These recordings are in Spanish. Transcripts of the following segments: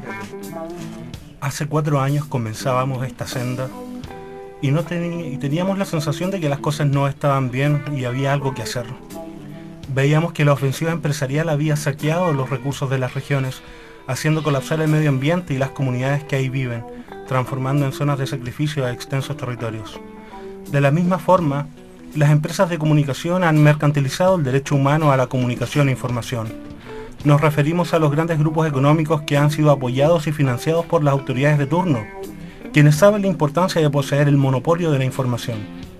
Hace 4 años comenzábamos esta senda y teníamos la sensación de que las cosas no estaban bien y había algo que hacer. Veíamos que la ofensiva empresarial había saqueado los recursos de las regiones, haciendo colapsar el medio ambiente y las comunidades que ahí viven, transformando en zonas de sacrificio a extensos territorios. De la misma forma, las empresas de comunicación han mercantilizado el derecho humano a la comunicación e información. Nos referimos a los grandes grupos económicos que han sido apoyados y financiados por las autoridades de turno, quienes saben la importancia de poseer el monopolio de la información.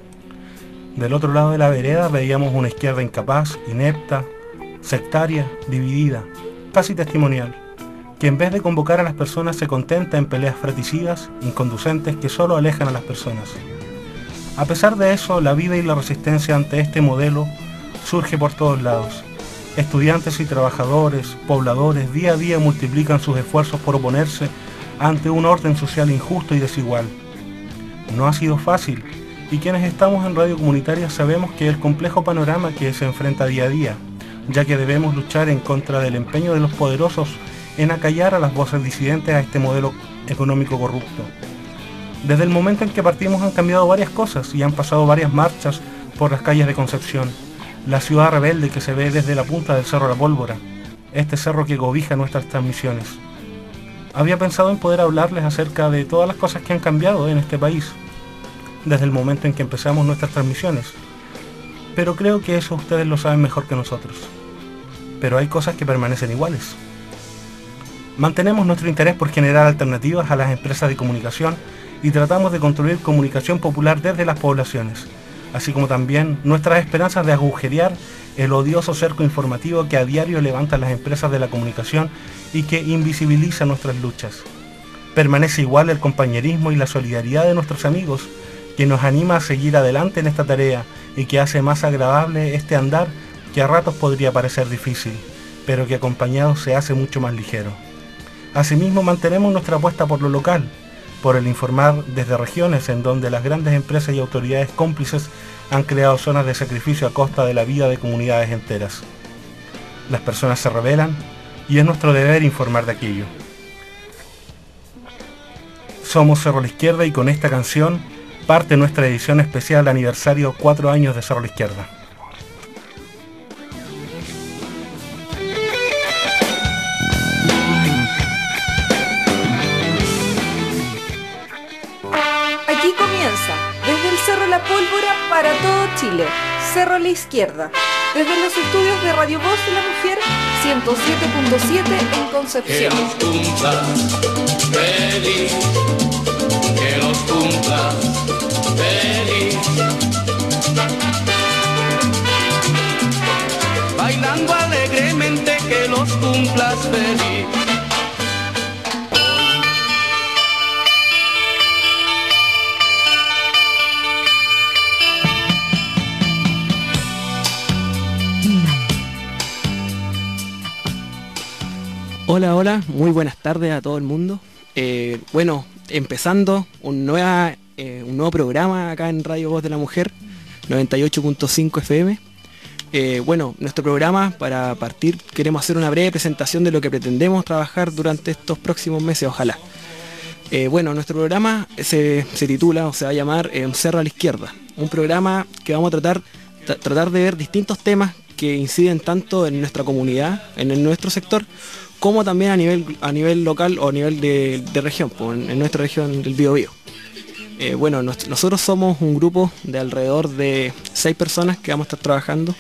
Del otro lado de la vereda veíamos una izquierda incapaz, inepta, sectaria, dividida, casi testimonial, que en vez de convocar a las personas se contenta en peleas fratricidas, inconducentes que solo alejan a las personas. A pesar de eso, la vida y la resistencia ante este modelo surge por todos lados. Estudiantes y trabajadores, pobladores, día a día multiplican sus esfuerzos por oponerse ante un orden social injusto y desigual. No ha sido fácil, y quienes estamos en radio comunitaria sabemos que el complejo panorama que se enfrenta día a día, ya que debemos luchar en contra del empeño de los poderosos en acallar a las voces disidentes a este modelo económico corrupto. Desde el momento en que partimos han cambiado varias cosas y han pasado varias marchas por las calles de Concepción, la ciudad rebelde que se ve desde la punta del Cerro La Pólvora, este cerro que cobija nuestras transmisiones. Había pensado en poder hablarles acerca de todas las cosas que han cambiado en este país, desde el momento en que empezamos nuestras transmisiones, pero creo que eso ustedes lo saben mejor que nosotros. Pero hay cosas que permanecen iguales. Mantenemos nuestro interés por generar alternativas a las empresas de comunicación y tratamos de construir comunicación popular desde las poblaciones, así como también nuestras esperanzas de agujerear el odioso cerco informativo que a diario levantan las empresas de la comunicación y que invisibiliza nuestras luchas. Permanece igual el compañerismo y la solidaridad de nuestros amigos, que nos anima a seguir adelante en esta tarea y que hace más agradable este andar que a ratos podría parecer difícil, pero que acompañado se hace mucho más ligero. Asimismo, mantenemos nuestra apuesta por lo local, por el informar desde regiones en donde las grandes empresas y autoridades cómplices han creado zonas de sacrificio a costa de la vida de comunidades enteras. Las personas se rebelan y es nuestro deber informar de aquello. Somos Cerro La Izquierda y con esta canción parte nuestra edición especial aniversario 4 años de Cerro La Izquierda. Aquí comienza, desde el Cerro La Pólvora para todo Chile, Cerro La Izquierda, desde los estudios de Radio Voz de la Mujer 107.7 en Concepción. Que los cumplas feliz, que los cumplas feliz. Bailando alegremente, que los cumplas feliz. Hola, hola, muy buenas tardes a todo el mundo. Empezando un nuevo programa acá en Radio Voz de la Mujer, 98.5 FM. Nuestro programa, para partir, queremos hacer una breve presentación de lo que pretendemos trabajar durante estos próximos meses, ojalá. Nuestro programa se titula, o se va a llamar Cerro a la Izquierda. Un programa que vamos a tratar de ver distintos temas que inciden tanto en nuestra comunidad, en nuestro sector, como también a nivel local o a nivel de región, en nuestra región del Biobío. Nosotros somos un grupo de alrededor de 6 personas que vamos a estar trabajando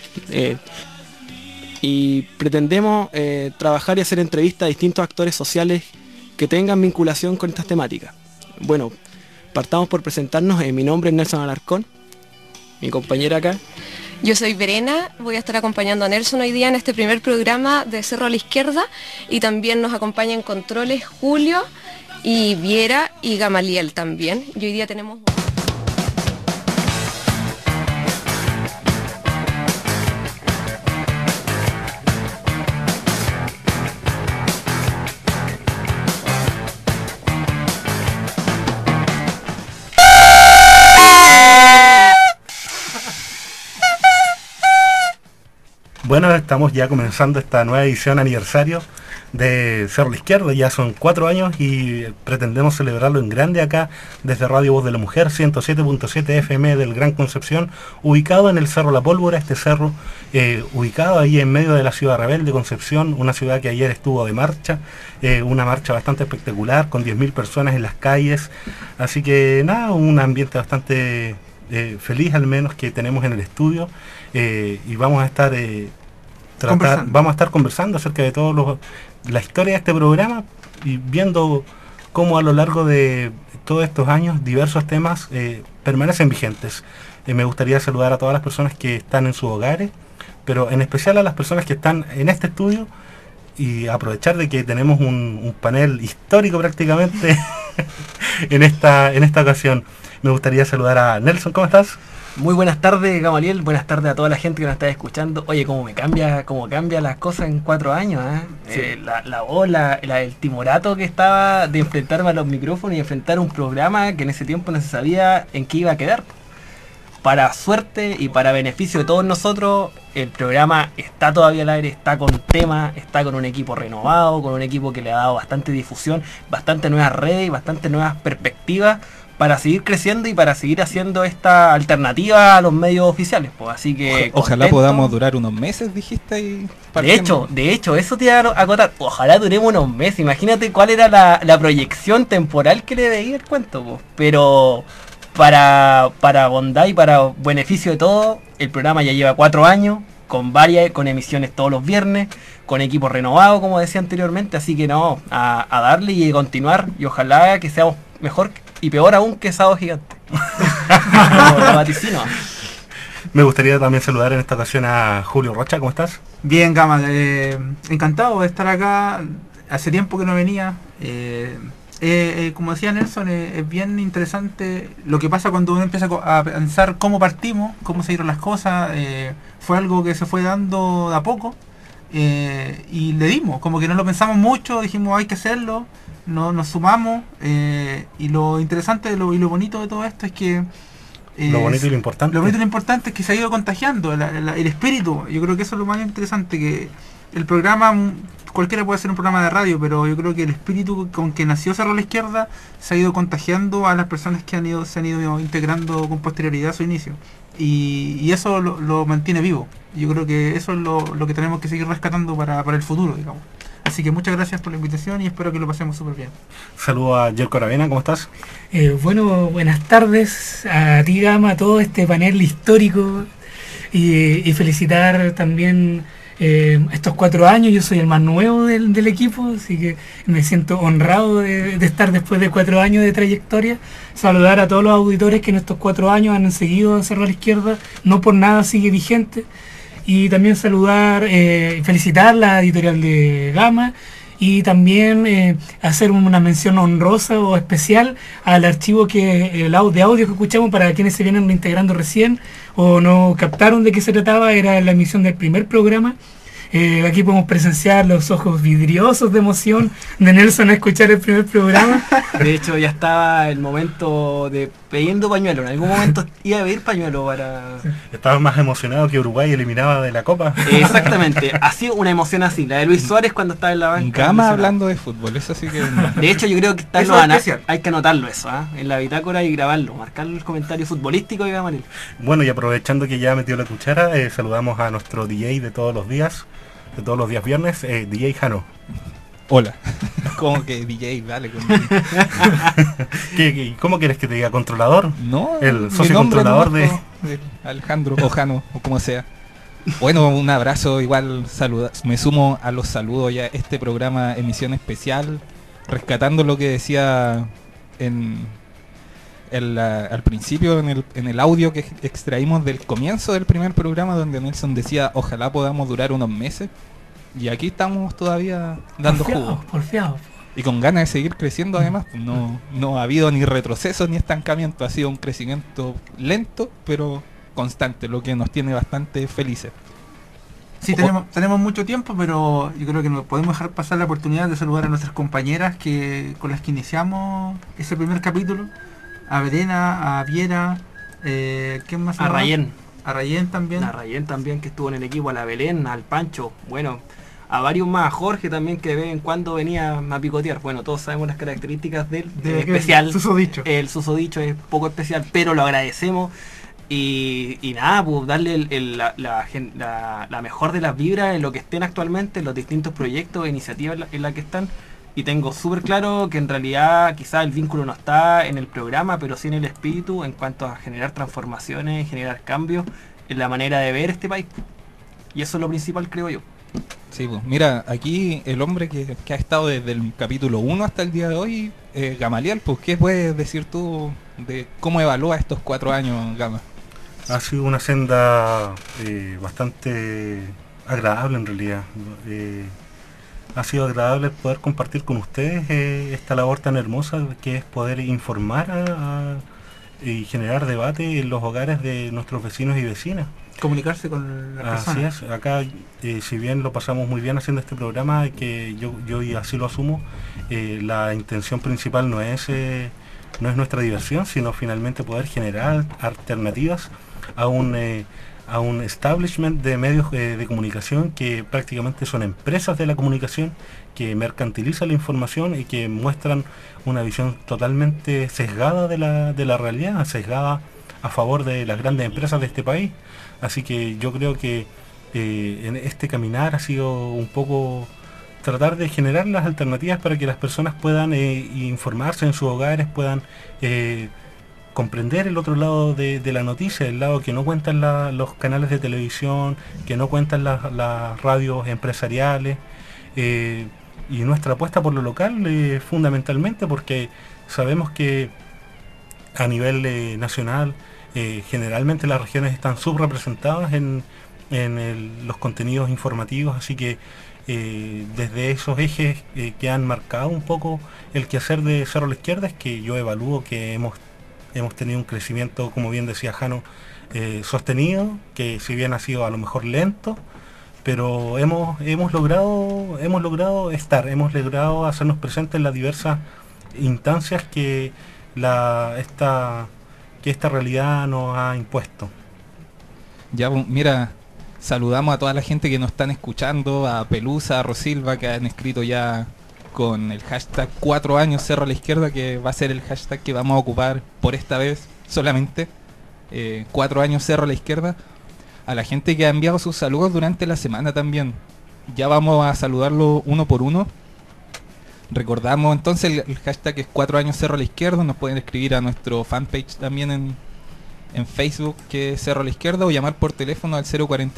y pretendemos trabajar y hacer entrevistas a distintos actores sociales que tengan vinculación con estas temáticas. Partamos por presentarnos. Mi nombre es Nelson Alarcón, mi compañera acá. Yo soy Verena, voy a estar acompañando a Nelson hoy día en este primer programa de Cerro a la Izquierda, y también nos acompaña en controles Julio y Viera y Gamaliel también. Y hoy día tenemos... Bueno, estamos ya comenzando esta nueva edición aniversario de Cerro La Izquierda. Ya son 4 años y pretendemos celebrarlo en grande acá desde Radio Voz de la Mujer, 107.7 FM del Gran Concepción, ubicado en el Cerro La Pólvora, este cerro ubicado ahí en medio de la ciudad rebelde Concepción, una ciudad que ayer estuvo de marcha, una marcha bastante espectacular con 10.000 personas en las calles, así que nada, un ambiente bastante feliz al menos que tenemos en el estudio, y vamos a estar conversando acerca de la historia de este programa y viendo cómo a lo largo de todos estos años diversos temas permanecen vigentes. Me gustaría saludar a todas las personas que están en sus hogares, pero en especial a las personas que están en este estudio, y aprovechar de que tenemos un panel histórico prácticamente en esta ocasión. Me gustaría saludar a Nelson. ¿Cómo estás? Muy buenas tardes, Gamaliel. Buenas tardes a toda la gente que nos está escuchando. Oye, cómo cambia las cosas en 4 años, ¿eh? Sí. La voz, el timorato que estaba de enfrentarme a los micrófonos y enfrentar un programa que en ese tiempo no se sabía en qué iba a quedar. Para suerte y para beneficio de todos nosotros, el programa está todavía al aire, está con temas, está con un equipo renovado, con un equipo que le ha dado bastante difusión, bastante nuevas redes y bastante nuevas perspectivas para seguir creciendo y para seguir haciendo esta alternativa a los medios oficiales, pues. Así que ojalá podamos durar unos meses, dijiste. Y de hecho, eso te iba a acotar. Ojalá duremos unos meses. Imagínate cuál era la proyección temporal que le veía el cuento, pues. Pero para bondad y para beneficio de todo, el programa ya lleva 4 años, con emisiones todos los viernes, con equipo renovado, como decía anteriormente. Así que no, a darle y continuar, y ojalá que seamos mejor y peor aún que Sábado Gigante. Me gustaría también saludar en esta ocasión a Julio Rocha. ¿Cómo estás? Bien, Gama, encantado de estar acá. Hace tiempo que no venía. Como decía Nelson, es bien interesante lo que pasa cuando uno empieza a pensar cómo partimos, cómo se dieron las cosas. Fue algo que se fue dando de a poco, y le dimos, como que no lo pensamos mucho, dijimos hay que hacerlo, nos sumamos, y lo interesante y lo bonito de todo esto es que lo bonito y lo importante es que se ha ido contagiando el espíritu. Yo creo que eso es lo más interesante, que el programa, cualquiera puede hacer un programa de radio, pero yo creo que el espíritu con que nació Cerro La Izquierda se ha ido contagiando a las personas que se han ido integrando con posterioridad a su inicio, y eso lo mantiene vivo. Yo creo que eso es lo que tenemos que seguir rescatando para el futuro, digamos. Así que muchas gracias por la invitación y espero que lo pasemos súper bien. Saludo a Jerko Aravena, ¿cómo estás? Bueno, buenas tardes a ti, Gama, a todo este panel histórico, y felicitar también estos 4 años. Yo soy el más nuevo del equipo, así que me siento honrado de estar después de 4 años de trayectoria. Saludar a todos los auditores que en estos 4 años han seguido a Cerro La Izquierda, no por nada sigue vigente. Y también saludar y felicitar la editorial de Gama, y también hacer una mención honrosa o especial al archivo de audio que escuchamos. Para quienes se vienen integrando recién o no captaron de qué se trataba, era la emisión del primer programa. Aquí podemos presenciar los ojos vidriosos de emoción de Nelson a escuchar el primer programa. De hecho, ya estaba el momento de pidiendo pañuelo. En algún momento iba a pedir pañuelo para... Estaba más emocionado que Uruguay eliminaba de la Copa. Exactamente, ha sido una emoción así, la de Luis Suárez cuando estaba en la banca. Gama hablando de fútbol, eso sí que... De hecho, yo creo que está hay que anotarlo eso, en la bitácora, y grabarlo, marcar el comentario futbolístico de Gamaliel. Bueno, y aprovechando que ya metió la cuchara, saludamos a nuestro DJ de todos los días viernes, DJ Jano. Hola. ¿Cómo que DJ? Dale. ¿Cómo quieres que te diga? ¿Controlador? No. El socio controlador de Alejandro o Jano, o como sea. Bueno, un abrazo, igual me sumo a los saludos ya. Este programa, emisión especial, rescatando lo que decía al principio en el audio que extraímos del comienzo del primer programa, donde Nelson decía ojalá podamos durar unos meses, y aquí estamos todavía dando jugo porfiados, y con ganas de seguir creciendo. Además no ha habido ni retroceso ni estancamiento, ha sido un crecimiento lento pero constante, lo que nos tiene bastante felices. Sí, tenemos mucho tiempo, pero yo creo que no podemos dejar pasar la oportunidad de saludar a nuestras compañeras con las que iniciamos ese primer capítulo. A Verena, a Viera, ¿quién más? A Rayén. A Rayén también. A Rayén también, que estuvo en el equipo, a la Belén, al Pancho. Bueno, a varios más, a Jorge también, que de vez en cuando venía a picotear. Bueno, todos sabemos las características del especial. El susodicho es poco especial, pero lo agradecemos. Y nada, pues darle la mejor de las vibras en lo que estén actualmente, en los distintos proyectos e iniciativas en la que están. Y tengo súper claro que en realidad quizás el vínculo no está en el programa, pero sí en el espíritu en cuanto a generar transformaciones, generar cambios en la manera de ver este país. Y eso es lo principal, creo yo. Sí, pues mira, aquí el hombre que ha estado desde el capítulo 1 hasta el día de hoy, Gamaliel, pues ¿qué puedes decir tú de cómo evalúa estos 4 años, Gama? Ha sido una senda bastante agradable en realidad. Ha sido agradable poder compartir con ustedes esta labor tan hermosa que es poder informar y generar debate en los hogares de nuestros vecinos y vecinas. Comunicarse con las personas. Así es, acá si bien lo pasamos muy bien haciendo este programa, que yo y así lo asumo, la intención principal no es nuestra diversión, sino finalmente poder generar alternativas a un establishment de medios de comunicación que prácticamente son empresas de la comunicación que mercantilizan la información y que muestran una visión totalmente sesgada de la realidad, sesgada a favor de las grandes empresas de este país. Así que yo creo que en este caminar ha sido un poco tratar de generar las alternativas para que las personas puedan informarse en sus hogares, puedan comprender el otro lado de la noticia, el lado que no cuentan los canales de televisión, que no cuentan las radios empresariales, y nuestra apuesta por lo local fundamentalmente, porque sabemos que a nivel nacional generalmente las regiones están subrepresentadas en los contenidos informativos, así que desde esos ejes que han marcado un poco el quehacer de Cerro a la Izquierda, es que yo evalúo que hemos tenido un crecimiento, como bien decía Jano, sostenido, que si bien ha sido a lo mejor lento, pero hemos logrado hacernos presentes en las diversas instancias que esta realidad nos ha impuesto. Ya, mira, saludamos a toda la gente que nos están escuchando, a Pelusa, a Rosilva, que han escrito ya con el hashtag 4 años Cerro a la Izquierda, que va a ser el hashtag que vamos a ocupar por esta vez solamente, 4 años Cerro a la Izquierda. A la gente que ha enviado sus saludos durante la semana también, ya vamos a saludarlo uno por uno. Recordamos entonces el hashtag es 4 años Cerro a la Izquierda. Nos pueden escribir a nuestro fanpage también en Facebook, que es Cerro a la Izquierda, o llamar por teléfono al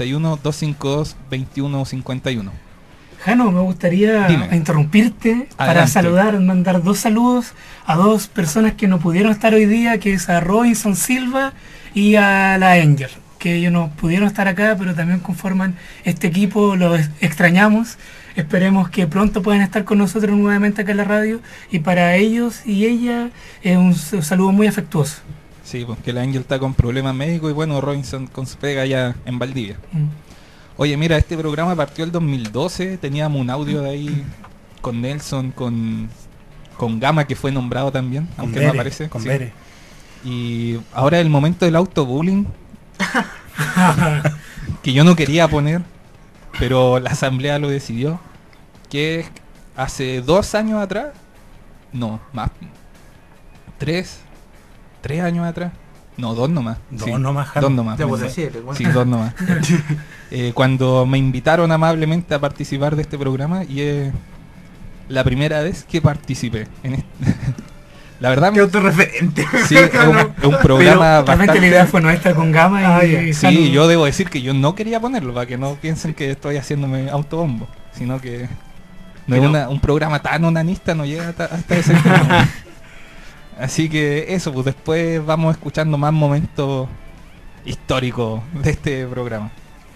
041-252-2151. Jano, me gustaría interrumpirte para Adelante. saludar, mandar 2 saludos a 2 personas que no pudieron estar hoy día, que es a Robinson Silva y a la Angel, que ellos no pudieron estar acá, pero también conforman este equipo, los extrañamos. Esperemos que pronto puedan estar con nosotros nuevamente acá en la radio, y para ellos y ella un saludo muy afectuoso. Sí, porque la Angel está con problemas médicos y bueno, Robinson con su pega ya en Valdivia. Oye, mira, este programa partió el 2012, teníamos un audio de ahí con Nelson, con Gama, que fue nombrado también, aunque no aparece. Con sí. Bere. Y ahora el momento del autobullying, que yo no quería poner, pero la asamblea lo decidió, que es hace 2 años atrás, no, más, 3 años atrás, no, 2 nomás. 2 nomás, Jano. 2 nomás. Ya, me pues, sé. decirle, bueno. Sí, 2 nomás. Cuando me invitaron amablemente a participar de este programa, y es la primera vez que participé en la verdad, Qué autorreferente. sí, es un programa Pero realmente la idea fue nuestra con Gama y Jano. Sí, yo debo decir que yo no quería ponerlo, para que no piensen que estoy haciéndome autobombo, sino que no Pero- es un programa tan onanista, no llega hasta ese extremo. Así que eso, pues después vamos escuchando más momentos históricos de este programa.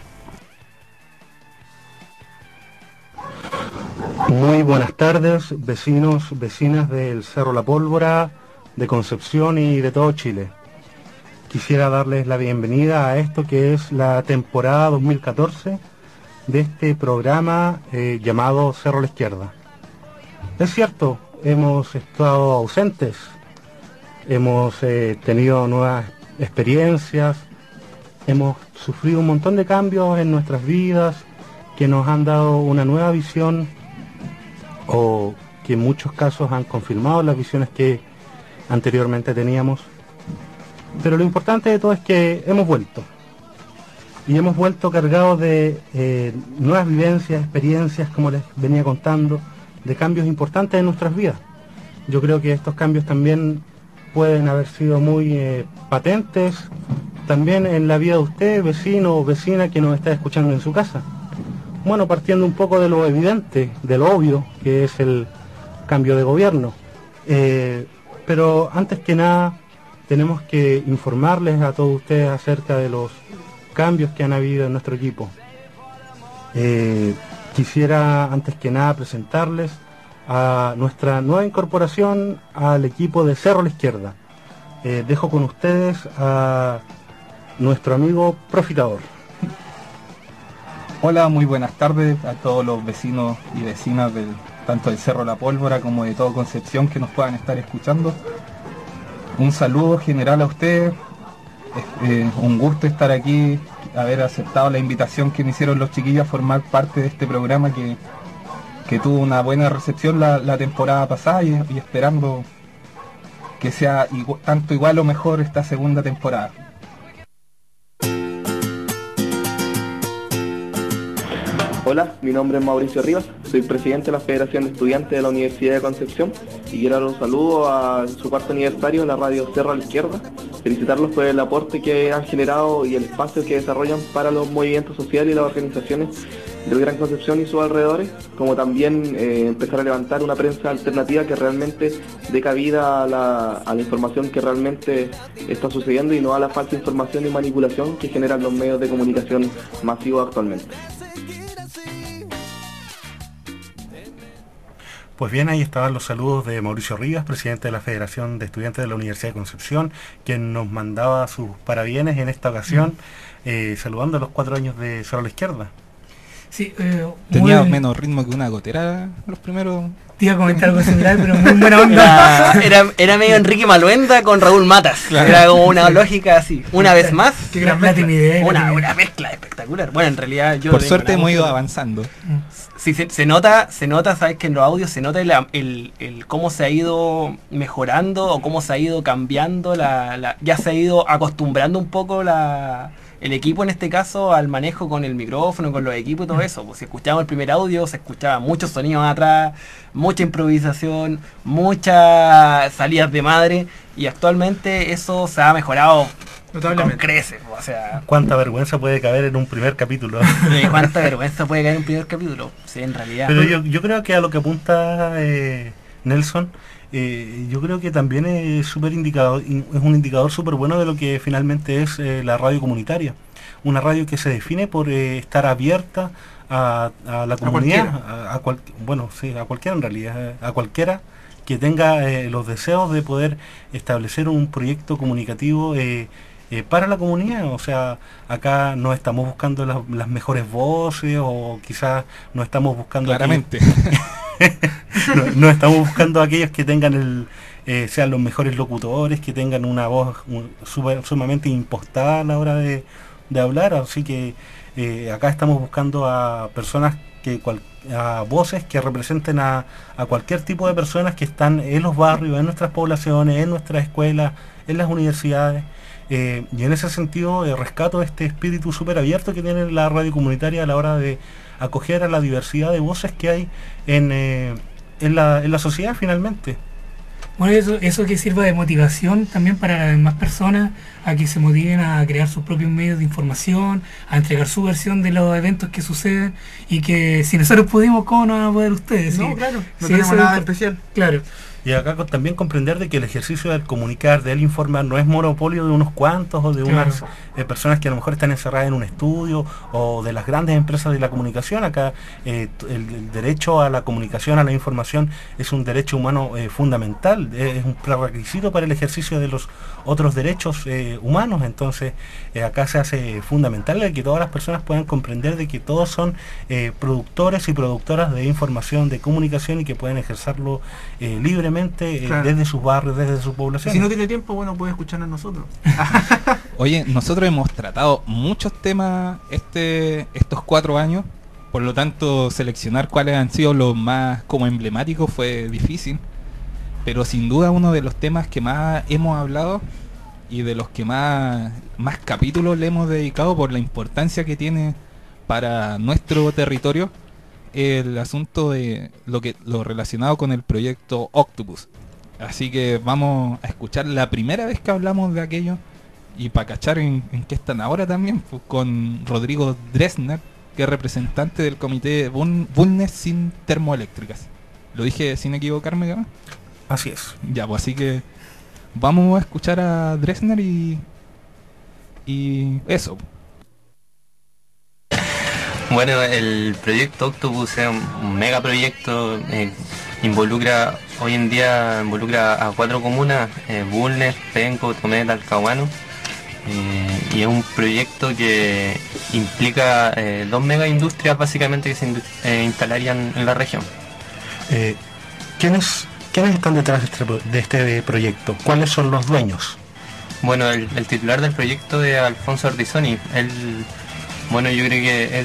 Muy buenas tardes, vecinos, vecinas del Cerro La Pólvora, de Concepción y de todo Chile. Quisiera darles la bienvenida a esto que es la temporada 2014 de este programa llamado Cerro a la Izquierda. Es cierto, hemos estado ausentes, hemos tenido nuevas experiencias, hemos sufrido un montón de cambios en nuestras vidas, que nos han dado una nueva visión o que en muchos casos han confirmado las visiones que anteriormente teníamos. Pero lo importante de todo es que hemos vuelto. Y hemos vuelto cargados de nuevas vivencias, experiencias, como les venía contando, de cambios importantes en nuestras vidas. Yo creo que estos cambios también pueden haber sido muy patentes, también en la vida de usted, vecino o vecina que nos está escuchando en su casa. Bueno, partiendo un poco de lo evidente, de lo obvio, que es el cambio de gobierno. Pero antes que nada, tenemos que informarles a todos ustedes acerca de los cambios que han habido en nuestro equipo. Quisiera antes que nada presentarles a nuestra nueva incorporación al equipo de Cerro La Izquierda. Dejo con ustedes a nuestro amigo Profitador. Hola, muy buenas tardes a todos los vecinos y vecinas tanto del Cerro La Pólvora como de todo Concepción que nos puedan estar escuchando. Un saludo general a ustedes. Un gusto estar aquí, haber aceptado la invitación que me hicieron los chiquillos a formar parte de este programa que tuvo una buena recepción la temporada pasada y esperando que sea tanto igual o mejor esta segunda temporada. Hola, mi nombre es Mauricio Rivas, soy presidente de la Federación de Estudiantes de la Universidad de Concepción y quiero dar un saludo a su cuarto aniversario de la radio Cerro La Izquierda, felicitarlos por el aporte que han generado y el espacio que desarrollan para los movimientos sociales y las organizaciones del Gran Concepción y sus alrededores, como también empezar a levantar una prensa alternativa que realmente dé cabida a la información que realmente está sucediendo y no a la falsa información y manipulación que generan los medios de comunicación masivos actualmente. Pues bien, ahí estaban los saludos de Mauricio Rivas, presidente de la Federación de Estudiantes de la Universidad de Concepción, quien nos mandaba sus parabienes en esta ocasión, saludando los 4 años de Cerro La Izquierda. Sí, tenía menos ritmo que una gotera los primeros. Te iba a comentar algo similar, pero muy buena onda. Era medio Enrique Maluenda con Raúl Matas. Claro. Era como una lógica así. Una vez más, la timidez, una mezcla espectacular. Bueno, en realidad yo... Por suerte hemos ido avanzando. Sí, se nota, sabes que en los audios se nota el cómo se ha ido mejorando o cómo se ha ido cambiando, ya se ha ido acostumbrando un poco el equipo en este caso al manejo con el micrófono, con los equipos y todo eso. Pues si escuchábamos el primer audio, se escuchaba muchos sonidos atrás, mucha improvisación, muchas salidas de madre, y actualmente eso se ha mejorado con creces. O sea, ¿cuánta vergüenza puede caber en un primer capítulo? ¿Cuánta vergüenza puede caber en un primer capítulo? Sí, en realidad. Pero yo creo que a lo que apunta Nelson, yo creo que también es un indicador súper bueno de lo que finalmente es la radio comunitaria. Una radio que se define por estar abierta a la comunidad, a cualquiera en realidad, a cualquiera que tenga los deseos de poder establecer un proyecto comunicativo para la comunidad. O sea, acá no estamos buscando las mejores voces, o quizás no estamos buscando... Claramente. no estamos buscando a aquellos que tengan sean los mejores locutores, que tengan una voz sumamente impostada a la hora de hablar. Así que acá estamos buscando a personas a voces que representen a cualquier tipo de personas que están en los barrios, en nuestras poblaciones, en nuestras escuelas, en las universidades. Y en ese sentido rescato este espíritu súper abierto que tiene la radio comunitaria a la hora de acoger a la diversidad de voces que hay en la sociedad finalmente. Bueno, eso que sirva de motivación también para las demás personas, a que se motiven a crear sus propios medios de información, a entregar su versión de los eventos que suceden, y que si nosotros pudimos, ¿cómo no van a poder ustedes? No, claro, no tenemos nada especial. Claro. Y acá también comprender de que el ejercicio del comunicar, del informar, no es monopolio de unos cuantos o de unas personas que a lo mejor están encerradas en un estudio, o de las grandes empresas de la comunicación. Acá el derecho a la comunicación, a la información, es un derecho humano fundamental, es un prerequisito para el ejercicio de los otros derechos humanos. Entonces acá se hace fundamental el que todas las personas puedan comprender de que todos son productores y productoras de información, de comunicación, y que pueden ejercerlo libremente desde sus barrios, desde su población. Si no tiene tiempo, bueno, puede escucharnos a nosotros. Oye, nosotros hemos tratado muchos temas estos 4 años, Por lo tanto, seleccionar cuáles han sido los más como emblemáticos fue difícil. Pero sin duda uno de los temas que más hemos hablado y de los que más capítulos le hemos dedicado por la importancia que tiene para nuestro territorio, el asunto de lo relacionado con el proyecto Octopus. Así que vamos a escuchar la primera vez que hablamos de aquello y para cachar en qué están ahora también, pues, con Rodrigo Dresner, que es representante del comité Bulnes sin termoeléctricas. ¿Lo dije sin equivocarme, ¿no? Así es. Ya, pues así que vamos a escuchar a Dresner y eso. Bueno, el proyecto Octopus es un megaproyecto, hoy en día involucra a 4 comunas, Bulnes, Penco, Tomé, Talcahuano, y es un proyecto que implica 2 megaindustrias básicamente que se instalarían en la región. ¿Quiénes están detrás de este proyecto? ¿Cuáles son los dueños? Bueno, el titular del proyecto es Alfonso Ordizoni. Bueno, yo creo que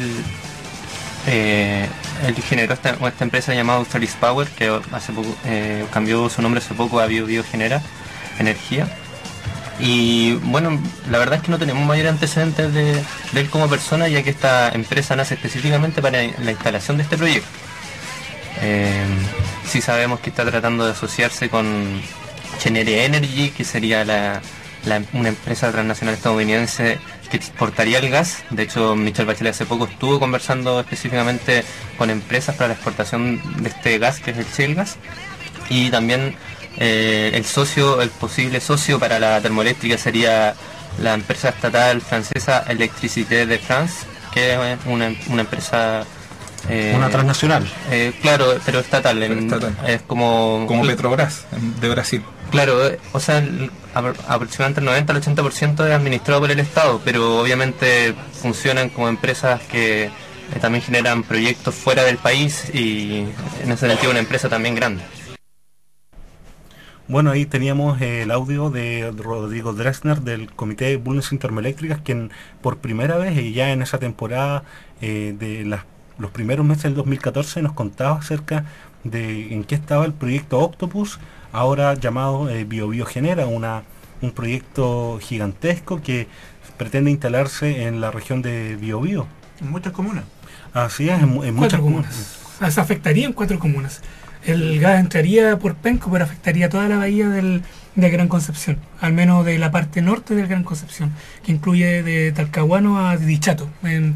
él generó esta empresa llamada Australis Power, que hace poco cambió su nombre hace poco a Biogenera Energía. Y bueno, la verdad es que no tenemos mayor antecedentes de él como persona, ya que esta empresa nace específicamente para la instalación de este proyecto. Sí sabemos que está tratando de asociarse con Genere Energy, que sería una empresa transnacional estadounidense que exportaría el gas. De hecho, Michelle Bachelet hace poco estuvo conversando específicamente con empresas para la exportación de este gas, que es el shale gas. Y también el posible socio para la termoeléctrica sería la empresa estatal francesa Electricité de France, que es una empresa... una transnacional. Claro, pero estatal. Es como Petrobras de Brasil. Claro, o sea, aproximadamente el 90 al 80% es administrado por el Estado, pero obviamente funcionan como empresas que también generan proyectos fuera del país y en ese sentido una empresa también grande. Bueno, ahí teníamos el audio de Rodrigo Dresner del Comité Bulnes sin Termoeléctricas, quien por primera vez y ya en esa temporada los primeros meses del 2014 nos contaba acerca de en qué estaba el proyecto Octopus, ahora llamado Biogenera, un proyecto gigantesco que pretende instalarse en la región de Biobío. En muchas comunas. Así es, en muchas comunas. O sea, se afectaría en 4 comunas. El gas entraría por Penco, pero afectaría toda la bahía de Gran Concepción, al menos de la parte norte del Gran Concepción, que incluye de Talcahuano a Dichato, en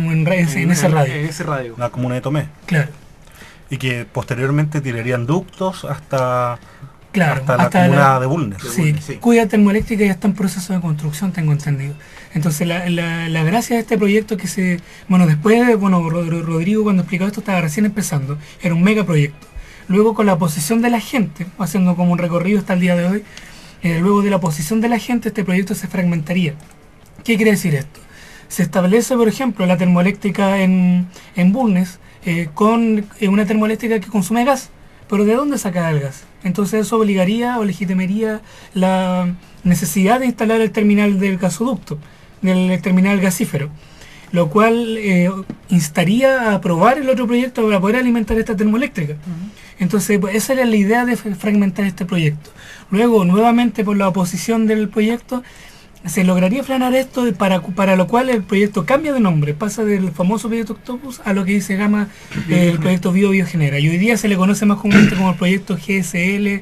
ese radio. La comuna de Tomé. Claro. Y que posteriormente tirarían ductos hasta Claro, hasta la comuna de Bulnes. Sí, cuya termoeléctrica ya está en proceso de construcción, tengo entendido. Entonces la gracia de este proyecto que se... Bueno, después, Rodrigo cuando explicó esto estaba recién empezando, era un megaproyecto. Luego con la posición de la gente, haciendo como un recorrido hasta el día de hoy, luego de la posición de la gente este proyecto se fragmentaría. ¿Qué quiere decir esto? Se establece, por ejemplo, la termoeléctrica en Bulnes con una termoeléctrica que consume gas. ¿Pero de dónde saca el gas? Entonces eso obligaría o legitimaría la necesidad de instalar el terminal del gasoducto, del terminal gasífero, lo cual instaría a aprobar el otro proyecto para poder alimentar esta termoeléctrica. Entonces esa era la idea de fragmentar este proyecto. Luego, nuevamente por la oposición del proyecto, se lograría frenar esto para lo cual el proyecto cambia de nombre, pasa del famoso proyecto Octopus a lo que se llama el proyecto Biogenera, y hoy día se le conoce más comúnmente como el proyecto GSL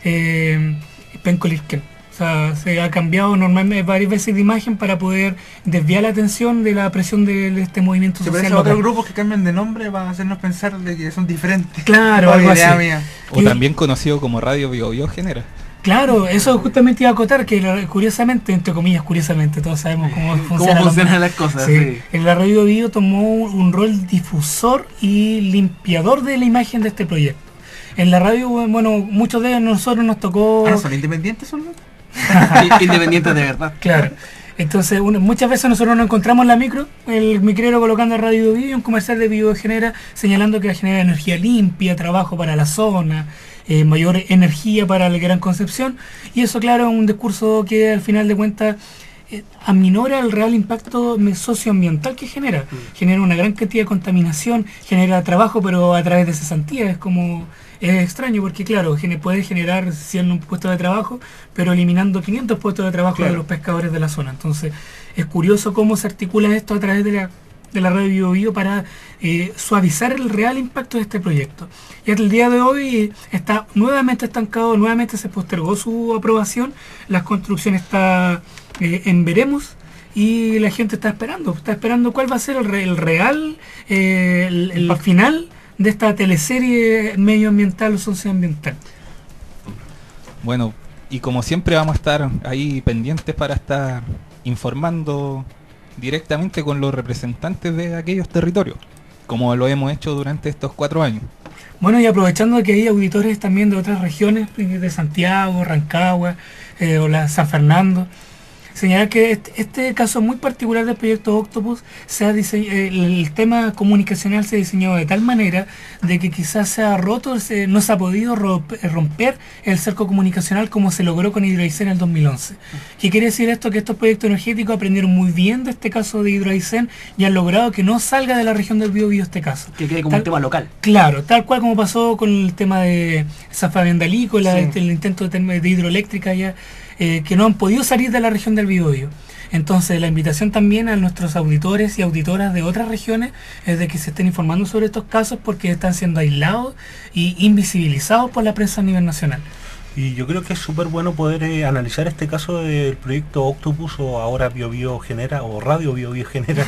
Penco-Lirken. O sea, se ha cambiado normalmente varias veces de imagen para poder desviar la atención de la presión de este movimiento social. Pero otros grupos que cambian de nombre van a hacernos pensar de que son diferentes. Claro, algo así. O también conocido como Radio Biogenera. Claro, eso justamente iba a acotar que curiosamente, entre comillas curiosamente, todos sabemos cómo funcionan las cosas. Sí. En la Radio Bio tomó un rol difusor y limpiador de la imagen de este proyecto. En la radio, bueno, muchos de nosotros nos tocó... ¿Ah, son independientes son? Independientes de verdad. Claro. Entonces, muchas veces nosotros nos encontramos en la micro, el micrero colocando en Radio Bio un comercial de Biogenera señalando que genera energía limpia, trabajo para la zona, mayor energía para la Gran Concepción, y eso claro es un discurso que al final de cuentas aminora el real impacto socioambiental que genera. Genera una gran cantidad de contaminación, genera trabajo, pero a través de cesantía. Es extraño porque, claro, puede generar 100 puestos de trabajo, pero eliminando 500 puestos de trabajo de los pescadores de la zona. Entonces, es curioso cómo se articula esto a través de la red Bio Bio para suavizar el real impacto de este proyecto. Y hasta el día de hoy está nuevamente estancado, nuevamente se postergó su aprobación, la construcción está en veremos y la gente está esperando cuál va a ser el real, el final de esta teleserie medioambiental o socioambiental. Bueno, y como siempre vamos a estar ahí pendientes para estar informando directamente con los representantes de aquellos territorios, como lo hemos hecho durante estos 4 años. Bueno, y aprovechando que hay auditores también de otras regiones, de Santiago, Rancagua, o San Fernando, señalar que este caso muy particular del proyecto Octopus, el tema comunicacional se diseñó de tal manera de que quizás se ha roto, no se ha podido romper el cerco comunicacional como se logró con Hidroaicén en el 2011. ¿Qué quiere decir esto? Que estos proyectos energéticos aprendieron muy bien de este caso de Hidroaicén y han logrado que no salga de la región del Biobío este caso. Que quede como un tema local. Claro, tal cual como pasó con el tema de San Fabián de Alícola, el intento de hidroeléctrica ya, que no han podido salir de la región del Biobío. Entonces la invitación también a nuestros auditores y auditoras de otras regiones es de que se estén informando sobre estos casos porque están siendo aislados y invisibilizados por la prensa a nivel nacional. Y yo creo que es súper bueno poder analizar este caso del proyecto Octopus o ahora Biobío Genera o Radio Biobío Genera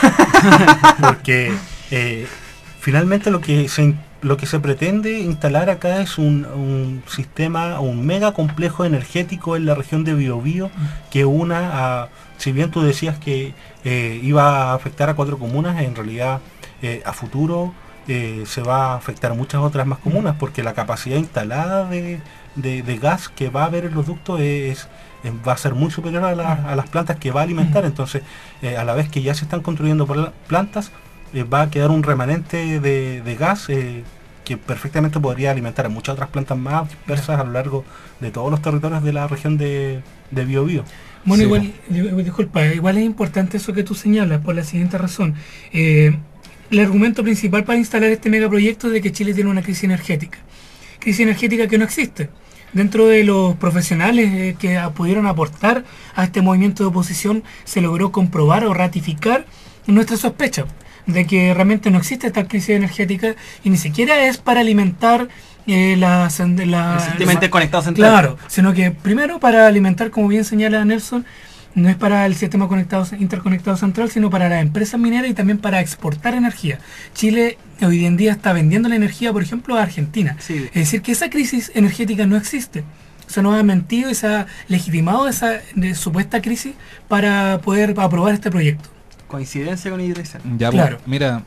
porque finalmente lo que se pretende instalar acá es un sistema, un mega complejo energético en la región de Biobío que si bien tú decías que iba a afectar a 4 comunas, en realidad a futuro se va a afectar a muchas otras más comunas porque la capacidad instalada de gas que va a haber en los ductos va a ser muy superior a las plantas que va a alimentar. Entonces, a la vez que ya se están construyendo plantas, va a quedar un remanente de gas que perfectamente podría alimentar a muchas otras plantas más dispersas a lo largo de todos los territorios de la región de Biobío. Bueno, sí. Igual es importante eso que tú señalas por la siguiente razón. El argumento principal para instalar este megaproyecto es de que Chile tiene una crisis energética que no existe. Dentro de los profesionales que pudieron aportar a este movimiento de oposición, se logró comprobar o ratificar nuestra sospecha de que realmente no existe esta crisis energética y ni siquiera es para alimentar el sistema interconectado central. Claro, sino que primero para alimentar, como bien señala Nelson, no es para el sistema interconectado central, sino para las empresas mineras y también para exportar energía. Chile hoy en día está vendiendo la energía, por ejemplo, a Argentina. Sí. Es decir, que esa crisis energética no existe. Se nos ha mentido y se ha legitimado esa supuesta crisis para poder aprobar este proyecto. Coincidencia con Hidroaicén. Ya, claro. Mira,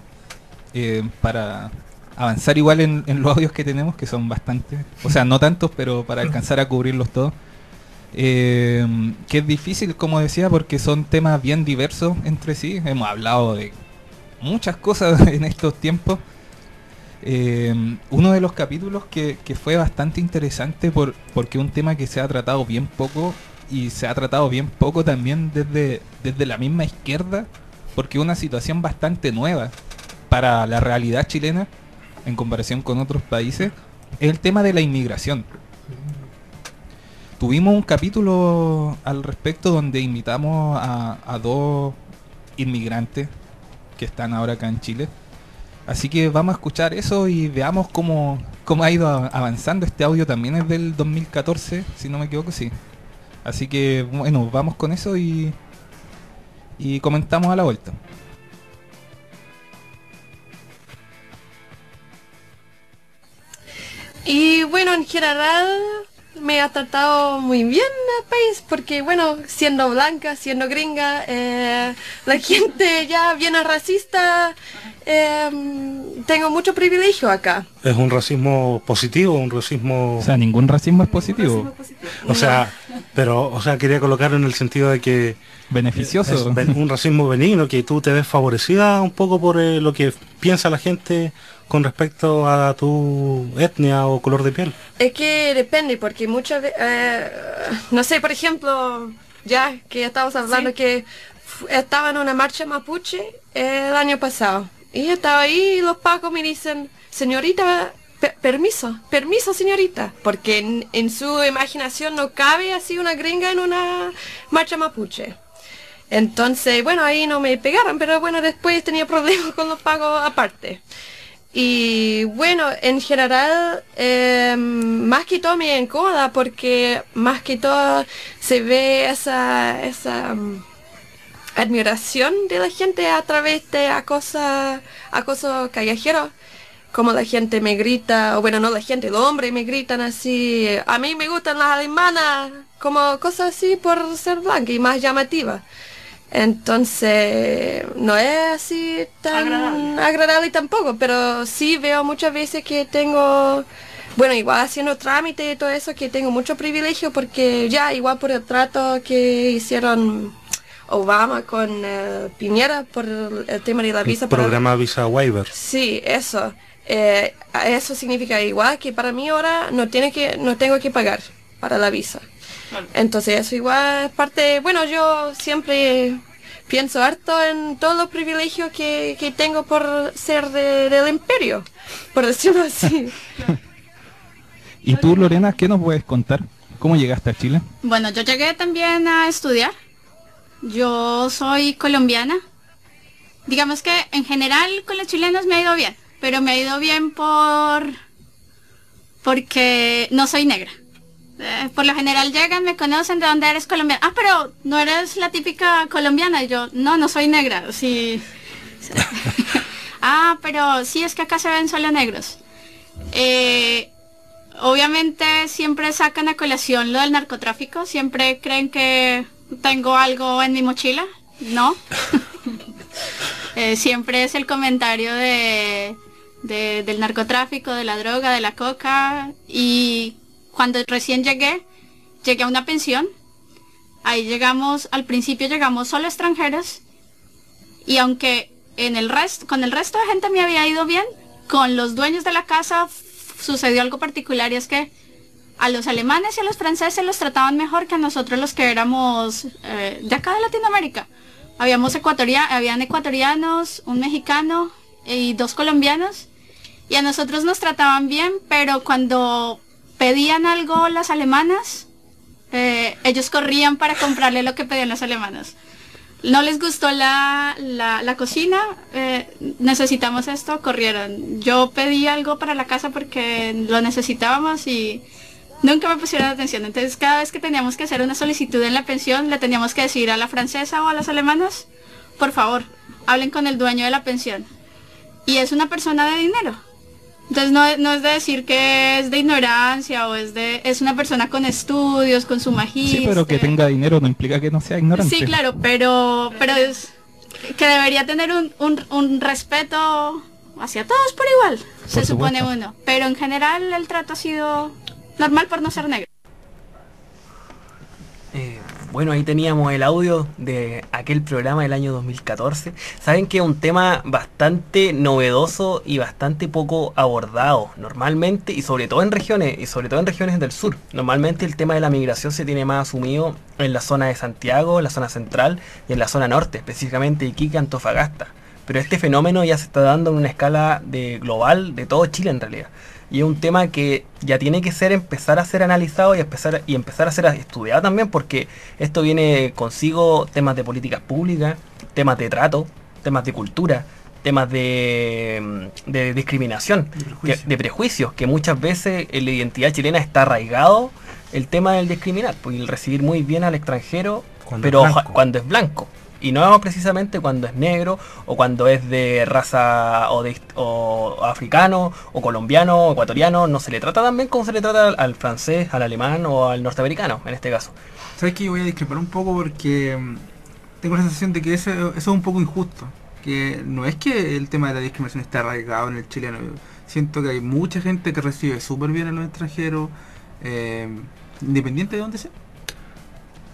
para avanzar igual en los audios que tenemos, que son bastantes, o sea, no tantos, pero para alcanzar a cubrirlos todos, que es difícil, como decía, porque son temas bien diversos entre sí. Hemos hablado de muchas cosas en estos tiempos. Uno de los capítulos que fue bastante interesante porque es un tema que se ha tratado bien poco y se ha tratado bien poco también desde la misma izquierda, porque es una situación bastante nueva para la realidad chilena en comparación con otros países, es el tema de la inmigración. Tuvimos un capítulo al respecto donde invitamos a 2 inmigrantes que están ahora acá en Chile. Así que vamos a escuchar eso y veamos cómo ha ido avanzando. Este audio también es del 2014, si no me equivoco, sí. Así que bueno, vamos con eso y comentamos a la vuelta. Y bueno, en general me ha tratado muy bien el país, porque bueno, siendo blanca, siendo gringa, la gente ya viene racista, tengo mucho privilegio acá. ¿Es un racismo positivo, un racismo...? O sea, ningún racismo es positivo. O sea, quería colocarlo en el sentido de que... Beneficioso. Es un racismo benigno, que tú te ves favorecida un poco por lo que piensa la gente con respecto a tu etnia o color de piel. Es que depende, porque muchas veces, no sé, por ejemplo, ya que estamos hablando que estaba en una marcha mapuche el año pasado. Y estaba ahí y los pacos me dicen, señorita, permiso, señorita. Porque en su imaginación no cabe así una gringa en una marcha mapuche. Entonces, bueno, ahí no me pegaron, pero bueno, después tenía problemas con los pagos aparte. Y bueno, en general, más que todo me incomoda porque más que todo se ve esa admiración de la gente a través de acoso callejero. Como la gente me grita, o bueno, no la gente, los hombres me gritan así, a mí me gustan las alemanas, como cosas así por ser blanca y más llamativa. Entonces, no es así tan agradable tampoco, pero sí veo muchas veces que tengo, bueno, igual haciendo trámite y todo eso, que tengo mucho privilegio porque ya, igual por el trato que hicieron Obama con Piñera por el tema de la visa. El programa Visa Waiver. Sí, eso. Eso significa igual que para mí ahora no tengo que pagar para la visa. Entonces eso igual es parte, bueno, yo siempre pienso harto en todos los privilegios que tengo por ser del imperio, por decirlo así. ¿Y tú, Lorena, qué nos puedes contar? ¿Cómo llegaste a Chile? Bueno, yo llegué también a estudiar. Yo soy colombiana. Digamos que en general con los chilenos me ha ido bien, pero me ha ido bien porque no soy negra. Por lo general llegan, me conocen, ¿de dónde eres colombiana? Ah, pero no eres la típica colombiana. Y yo, no soy negra. Sí. Ah, pero sí, es que acá se ven solo negros. Obviamente siempre sacan a colación lo del narcotráfico. Siempre creen que tengo algo en mi mochila. No. Siempre es el comentario del narcotráfico, de la droga, de la coca. Y cuando recién llegué a una pensión. Ahí al principio llegamos solo extranjeros. Y aunque con el resto de gente me había ido bien, con los dueños de la casa sucedió algo particular, y es que a los alemanes y a los franceses los trataban mejor que a nosotros, los que éramos de acá de Latinoamérica. Habían ecuatorianos, un mexicano y 2 colombianos, y a nosotros nos trataban bien, pero cuando pedían algo las alemanas, ellos corrían para comprarle lo que pedían las alemanas. No les gustó la cocina, necesitamos esto, corrieron. Yo pedí algo para la casa porque lo necesitábamos y nunca me pusieron atención. Entonces cada vez que teníamos que hacer una solicitud en la pensión, le teníamos que decir a la francesa o a las alemanas, por favor, hablen con el dueño de la pensión. Y es una persona de dinero. Entonces no es de decir que es de ignorancia o es una persona con estudios, con su magíster. Sí, pero que tenga dinero no implica que no sea ignorante. Sí, claro, pero es que debería tener un respeto hacia todos por igual, se supone uno. Pero en general el trato ha sido normal por no ser negro. Bueno, ahí teníamos el audio de aquel programa del año 2014. Saben que es un tema bastante novedoso y bastante poco abordado normalmente, y sobre todo en regiones del sur. Normalmente el tema de la migración se tiene más asumido en la zona de Santiago, en la zona central y en la zona norte, específicamente Iquique, Antofagasta. Pero este fenómeno ya se está dando en una escala global de todo Chile en realidad. Y es un tema que ya tiene que empezar a ser analizado y empezar a ser estudiado también, porque esto viene consigo temas de políticas públicas, temas de trato, temas de cultura, temas de discriminación, de prejuicios, que muchas veces en la identidad chilena está arraigado el tema del discriminar, pues el recibir muy bien al extranjero, cuando es blanco. Y no precisamente cuando es negro, o cuando es de raza o africano, o colombiano, o ecuatoriano. No se le trata tan bien como se le trata al francés, al alemán o al norteamericano, en este caso. ¿Sabes qué? Yo voy a discrepar un poco porque tengo la sensación de que eso es un poco injusto. Que no es que el tema de la discriminación esté arraigado en el chileno. Yo siento que hay mucha gente que recibe súper bien a los extranjeros, independiente de dónde sea.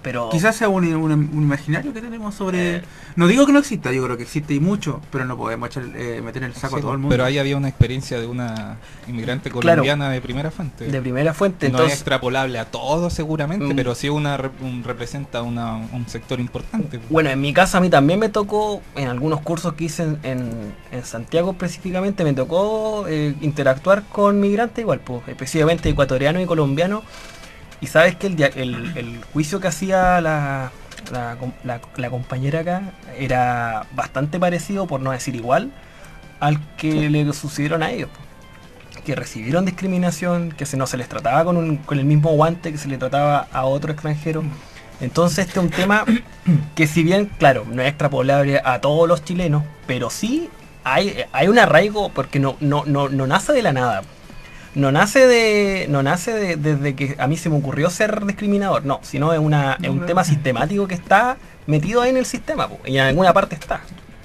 pero quizás sea un imaginario que tenemos sobre... No digo que no exista, yo creo que existe y mucho, pero no podemos meter en el saco a todo el mundo. Pero ahí había una experiencia de una inmigrante colombiana de primera fuente. De primera fuente, no entonces, es extrapolable a todo seguramente, pero sí representa un sector importante. Bueno, en mi caso a mí también me tocó, en algunos cursos que hice en Santiago específicamente, me tocó interactuar con migrantes igual, pues, específicamente ecuatorianos y colombianos. Y sabes que el juicio que hacía la compañera acá era bastante parecido, por no decir igual, al que le sucedieron a ellos, que recibieron discriminación, que no se les trataba con el mismo guante que se le trataba a otro extranjero. Entonces este es un tema que, si bien claro, no es extrapolable a todos los chilenos, pero sí hay un arraigo, porque no nace de la nada. No nace desde que a mí se me ocurrió ser discriminador, no, sino es un tema sistemático que está metido ahí en el sistema, y en alguna parte está.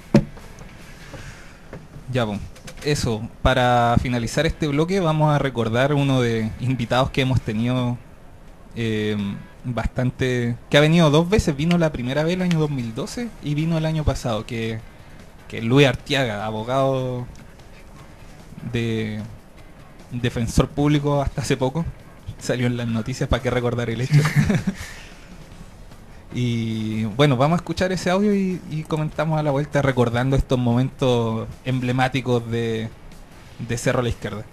Ya, pues, eso, para finalizar este bloque vamos a recordar uno de invitados que hemos tenido bastante, que ha venido 2 veces, vino la primera vez el año 2012 y vino el año pasado, que Luis Arteaga, abogado de defensor público hasta hace poco, salió en las noticias, para qué recordar el hecho. Y bueno, vamos a escuchar ese audio y comentamos a la vuelta recordando estos momentos emblemáticos de Cerro a la Izquierda.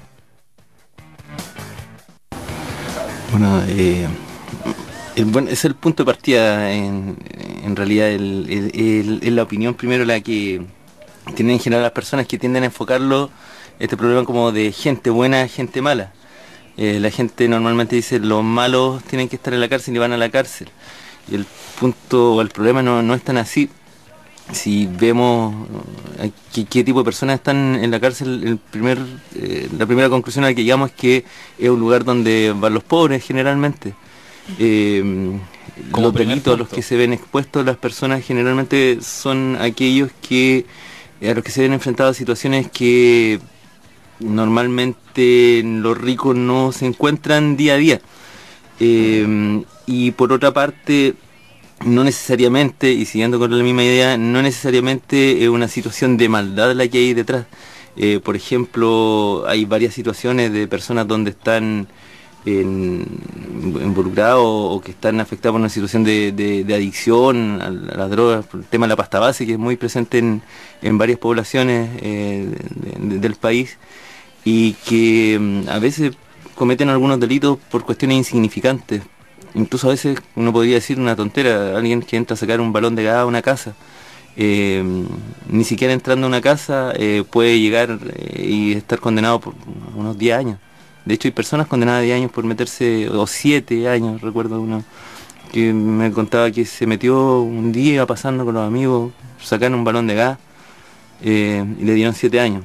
Bueno, es el punto de partida. En realidad es la opinión primero la que tienen en general las personas, que tienden a enfocarlo este problema como de gente buena, gente mala. La gente normalmente dice los malos tienen que estar en la cárcel y van a la cárcel. Y el punto o el problema no es tan así. Si vemos qué tipo de personas están en la cárcel, la primera conclusión a la que llegamos es que es un lugar donde van los pobres generalmente. Los delitos a los que se ven expuestos las personas generalmente son aquellos a los que se ven enfrentados a situaciones que normalmente los ricos no se encuentran día a día. Y por otra parte, no necesariamente, y siguiendo con la misma idea, no necesariamente es una situación de maldad la que hay detrás. Por ejemplo, hay varias situaciones de personas donde están involucrados o que están afectados por una situación de adicción a las drogas, por el tema de la pasta base, que es muy presente en varias poblaciones del país, y que a veces cometen algunos delitos por cuestiones insignificantes. Incluso a veces uno podría decir una tontera, alguien que entra a sacar un balón de gas a una casa, ni siquiera entrando a una casa puede llegar y estar condenado por unos 10 años. De hecho hay personas condenadas a 10 años por meterse, o 7 años, recuerdo uno que me contaba que se metió un día pasando con los amigos, sacaron un balón de gas y le dieron 7 años.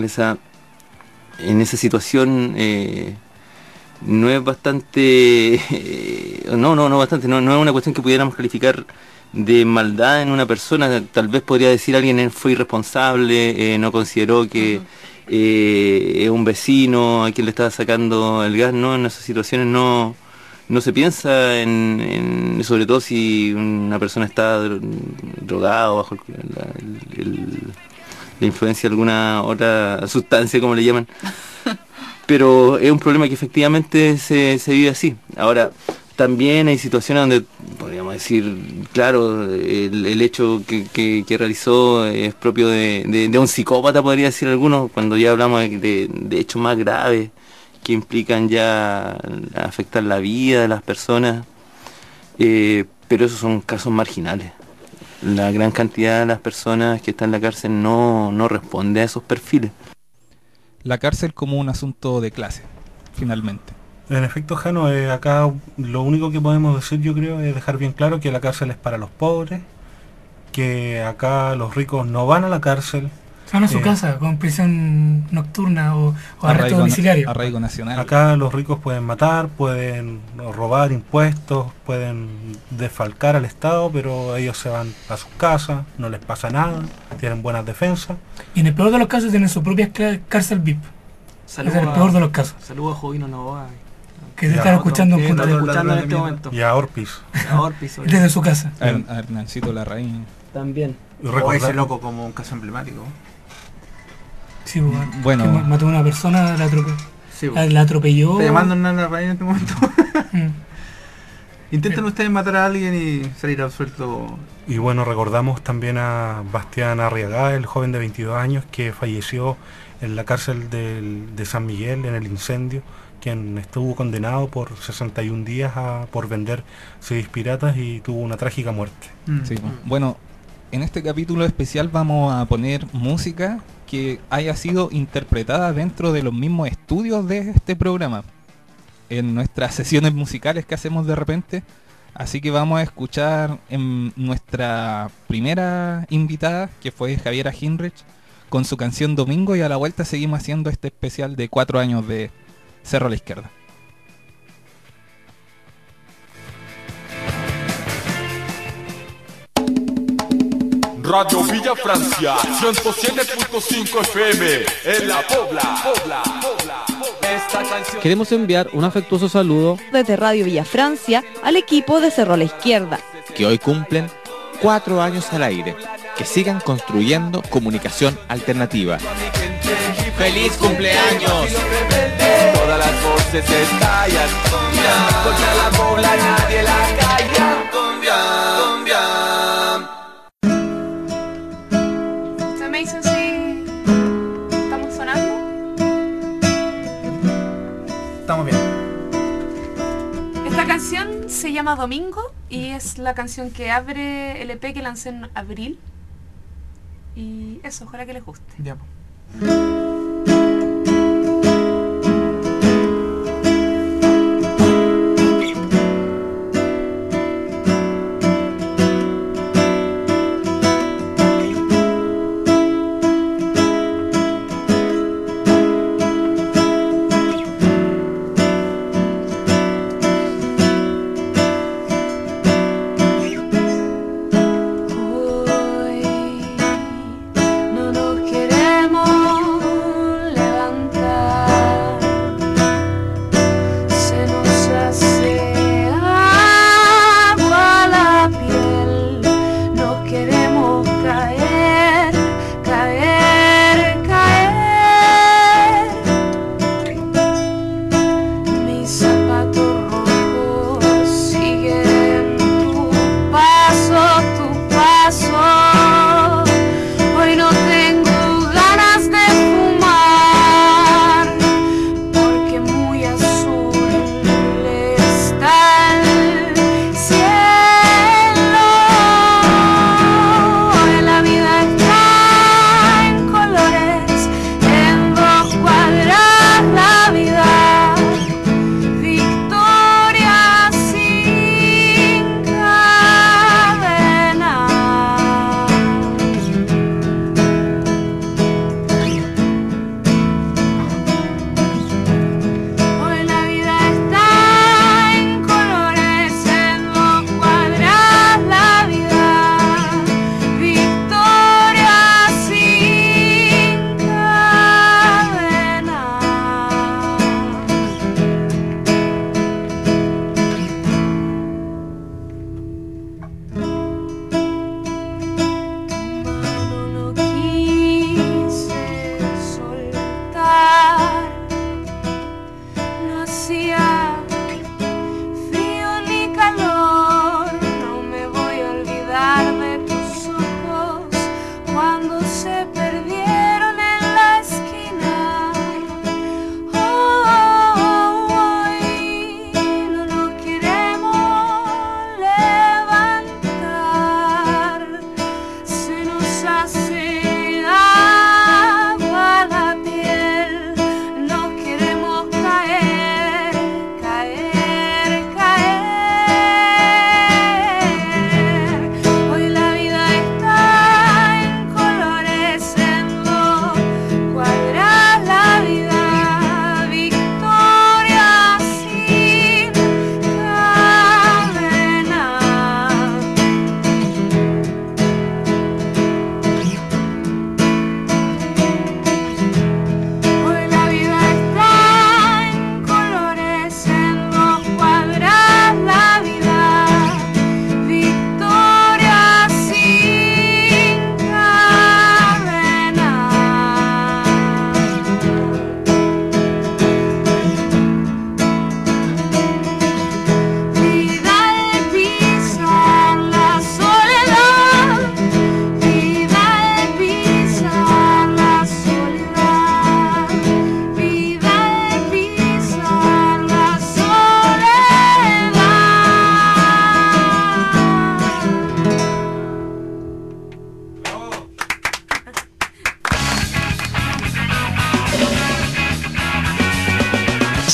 En esa situación no es bastante, no es una cuestión que pudiéramos calificar de maldad en una persona. Tal vez podría decir alguien fue irresponsable, no consideró que es un vecino a quien le estaba sacando el gas. No, en esas situaciones no se piensa sobre todo si una persona está drogada o bajo la influencia de alguna otra sustancia, como le llaman. Pero es un problema que efectivamente se vive así. Ahora, también hay situaciones donde podríamos decir, claro, el hecho que realizó es propio de un psicópata, podría decir algunos, cuando ya hablamos de hechos más graves que implican ya afectar la vida de las personas, pero esos son casos marginales. La gran cantidad de las personas que están en la cárcel no responde a esos perfiles. La cárcel como un asunto de clase, finalmente. En efecto, Jano, acá lo único que podemos decir, yo creo, es dejar bien claro que la cárcel es para los pobres, que acá los ricos no van a la cárcel. Van a su casa con prisión nocturna o arresto domiciliario. Arraigo nacional. Acá los ricos pueden matar, pueden robar impuestos, pueden desfalcar al Estado, pero ellos se van a sus casas, no les pasa nada, tienen buenas defensas. Y en el peor de los casos tienen su propia cárcel VIP. Saludos, es el peor de los casos. Saludos a Jovino Novoa. que te están escuchando en Punta escuchando en este momento. Y a Orpis. A Orpis, desde su casa. A Hernancito Larraín. También. O ese loco como un caso emblemático. Sí, bueno. Que mató a una persona, la atropelló. Está llamando a Larraín en este momento. Intenten ustedes matar a alguien y salir absuelto. Y bueno, recordamos también a Bastián Arriagada, el joven de 22 años que falleció en la cárcel de San Miguel en el incendio, quien estuvo condenado por 61 días por vender CDs piratas y tuvo una trágica muerte. Sí. Bueno, en este capítulo especial vamos a poner música que haya sido interpretada dentro de los mismos estudios de este programa, en nuestras sesiones musicales que hacemos de repente. Así que vamos a escuchar en nuestra primera invitada, que fue Javiera Hinrich, con su canción Domingo, y a la vuelta seguimos haciendo este especial de 4 años de Cerro a la Izquierda. Radio Villa Francia, 107.5 FM, en La Pobla. Queremos enviar un afectuoso saludo desde Radio Villa Francia al equipo de Cerro a la Izquierda, que hoy cumplen 4 años al aire. Que sigan construyendo comunicación alternativa. ¡Feliz cumpleaños! Todas las voces estallan. Contra la Pobla nadie la calla. ¿Ustedes me dicen si estamos sonando? Estamos bien. Esta canción se llama Domingo y es la canción que abre el EP que lancé en abril. Y eso, ojalá que les guste. Ya. No nos queremos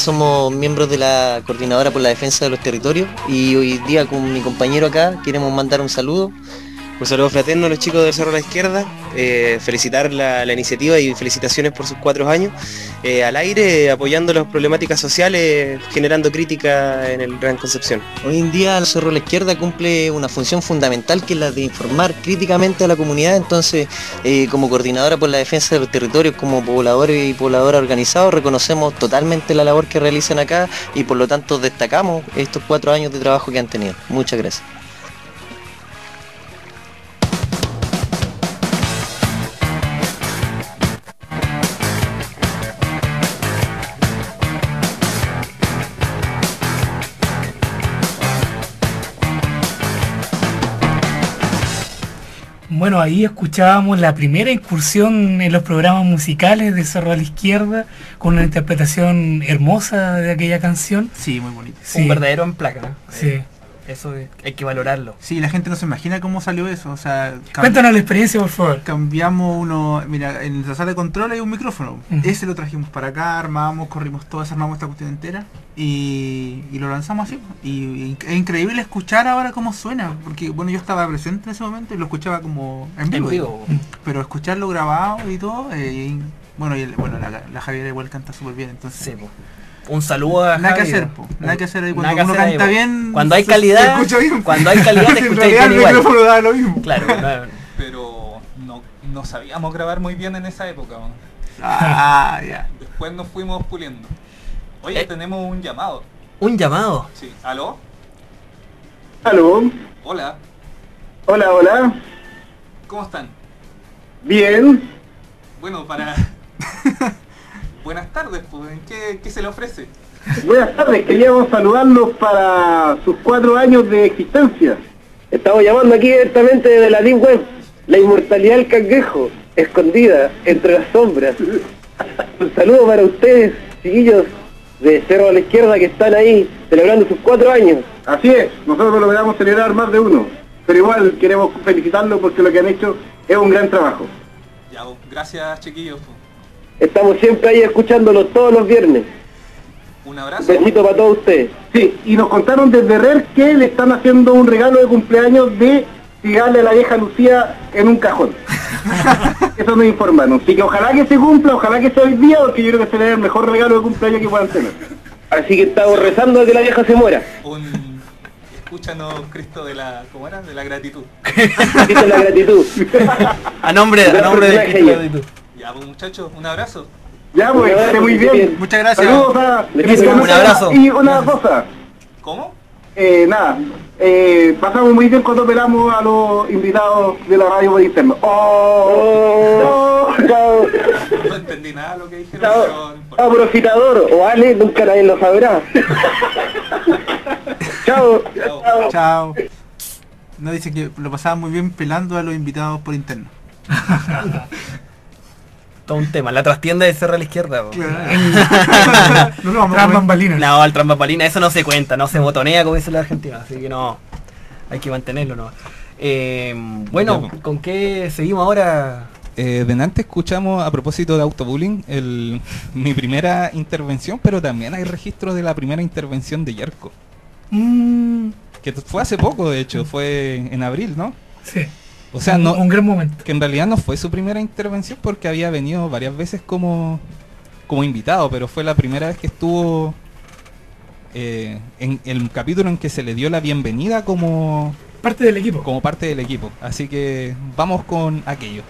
somos miembros de la Coordinadora por la Defensa de los Territorios y hoy día con mi compañero acá queremos mandar un saludo fraterno a los chicos del Cerro a la Izquierda, felicitar la iniciativa y felicitaciones por sus 4 años al aire, apoyando las problemáticas sociales, generando crítica en el Gran Concepción. Hoy en día el Cerro a la Izquierda cumple una función fundamental que es la de informar críticamente a la comunidad, entonces como Coordinadora por la Defensa de los Territorios, como pobladores y pobladoras organizados, reconocemos totalmente la labor que realizan acá y por lo tanto destacamos estos 4 años de trabajo que han tenido. Muchas gracias. Bueno, ahí escuchábamos la primera incursión en los programas musicales de Cerro a la Izquierda, con una interpretación hermosa de aquella canción. Sí, muy bonita. Un verdadero en placa, ¿no? Sí. Eso hay que valorarlo. Sí, la gente no se imagina cómo salió eso. O sea, cuéntanos la experiencia, por favor. Cambiamos uno, mira, en la sala de control hay un micrófono. Ese lo trajimos para acá, armamos, corrimos todo, armamos esta cuestión entera y lo lanzamos así. Y es increíble escuchar ahora cómo suena, porque bueno, yo estaba presente en ese momento y lo escuchaba como en vivo. Pero escucharlo grabado y todo, bueno, la Javiera igual canta súper bien, entonces... Sí, un saludo a nada Javier. Que hacer, nada que hacer ahí cuando uno canta bien. Cuando hay calidad, se escucha bien. Cuando hay calidad te escuchas bien igual. El micrófono da lo mismo. Claro. Pero no sabíamos grabar muy bien en esa época. Ya. Después nos fuimos puliendo. Oye, tenemos un llamado. ¿Un llamado? Sí. ¿Aló? ¿Aló? Hola. Hola. ¿Cómo están? Bien. Bueno, buenas tardes, pues. ¿Qué se le ofrece? Buenas tardes, queríamos saludarlos para sus 4 años de existencia. Estamos llamando aquí directamente desde la Deep Web, la inmortalidad del cangrejo, escondida entre las sombras. Un saludo para ustedes, chiquillos de Cerro a la Izquierda, que están ahí celebrando sus 4 años. Así es, nosotros logramos celebrar más de uno, pero igual queremos felicitarlos porque lo que han hecho es un gran trabajo. Ya, gracias, chiquillos. Estamos siempre ahí escuchándolos todos los viernes. Un abrazo. Un besito para todos ustedes. Sí, y nos contaron desde RER que le están haciendo un regalo de cumpleaños de tirarle a la vieja Lucía en un cajón. Eso nos informaron. Así que ojalá que se cumpla, ojalá que sea hoy día, porque yo creo que será el mejor regalo de cumpleaños que puedan tener. Así que estamos rezando a que la vieja se muera. Escúchanos, Cristo de la... ¿Cómo era? De la gratitud. Cristo de la gratitud. a nombre de Cristo de la gratitud. Ya, pues muchachos, un abrazo. Ya, pues, esté muy bien. Muchas gracias. Saludos a... Un abrazo. Y una cosa. ¿Cómo? Nada. Pasamos muy bien cuando pelamos a los invitados de la radio por interno. Chao. No entendí nada de lo que dijeron. Profitador o Ale, nunca nadie lo sabrá. Chao. No, dice que lo pasaban muy bien pelando a los invitados por interno. Todo un tema, la trastienda de Cerro a la Izquierda. Transbambalinas. No, el transbambalinas, eso no se cuenta, no se botonea como dicen los argentinos, así que no, hay que mantenerlo, ¿no? Bueno, ¿con qué seguimos ahora? Delante escuchamos a propósito de autobullying mi primera intervención, pero también hay registros de la primera intervención de Yerko. Que fue hace poco, de hecho, fue en abril, ¿no? Sí. O sea, no, un gran momento. Que en realidad no fue su primera intervención porque había venido varias veces como invitado, pero fue la primera vez que estuvo en el capítulo en que se le dio la bienvenida como parte del equipo. Como parte del equipo. Así que vamos con aquello.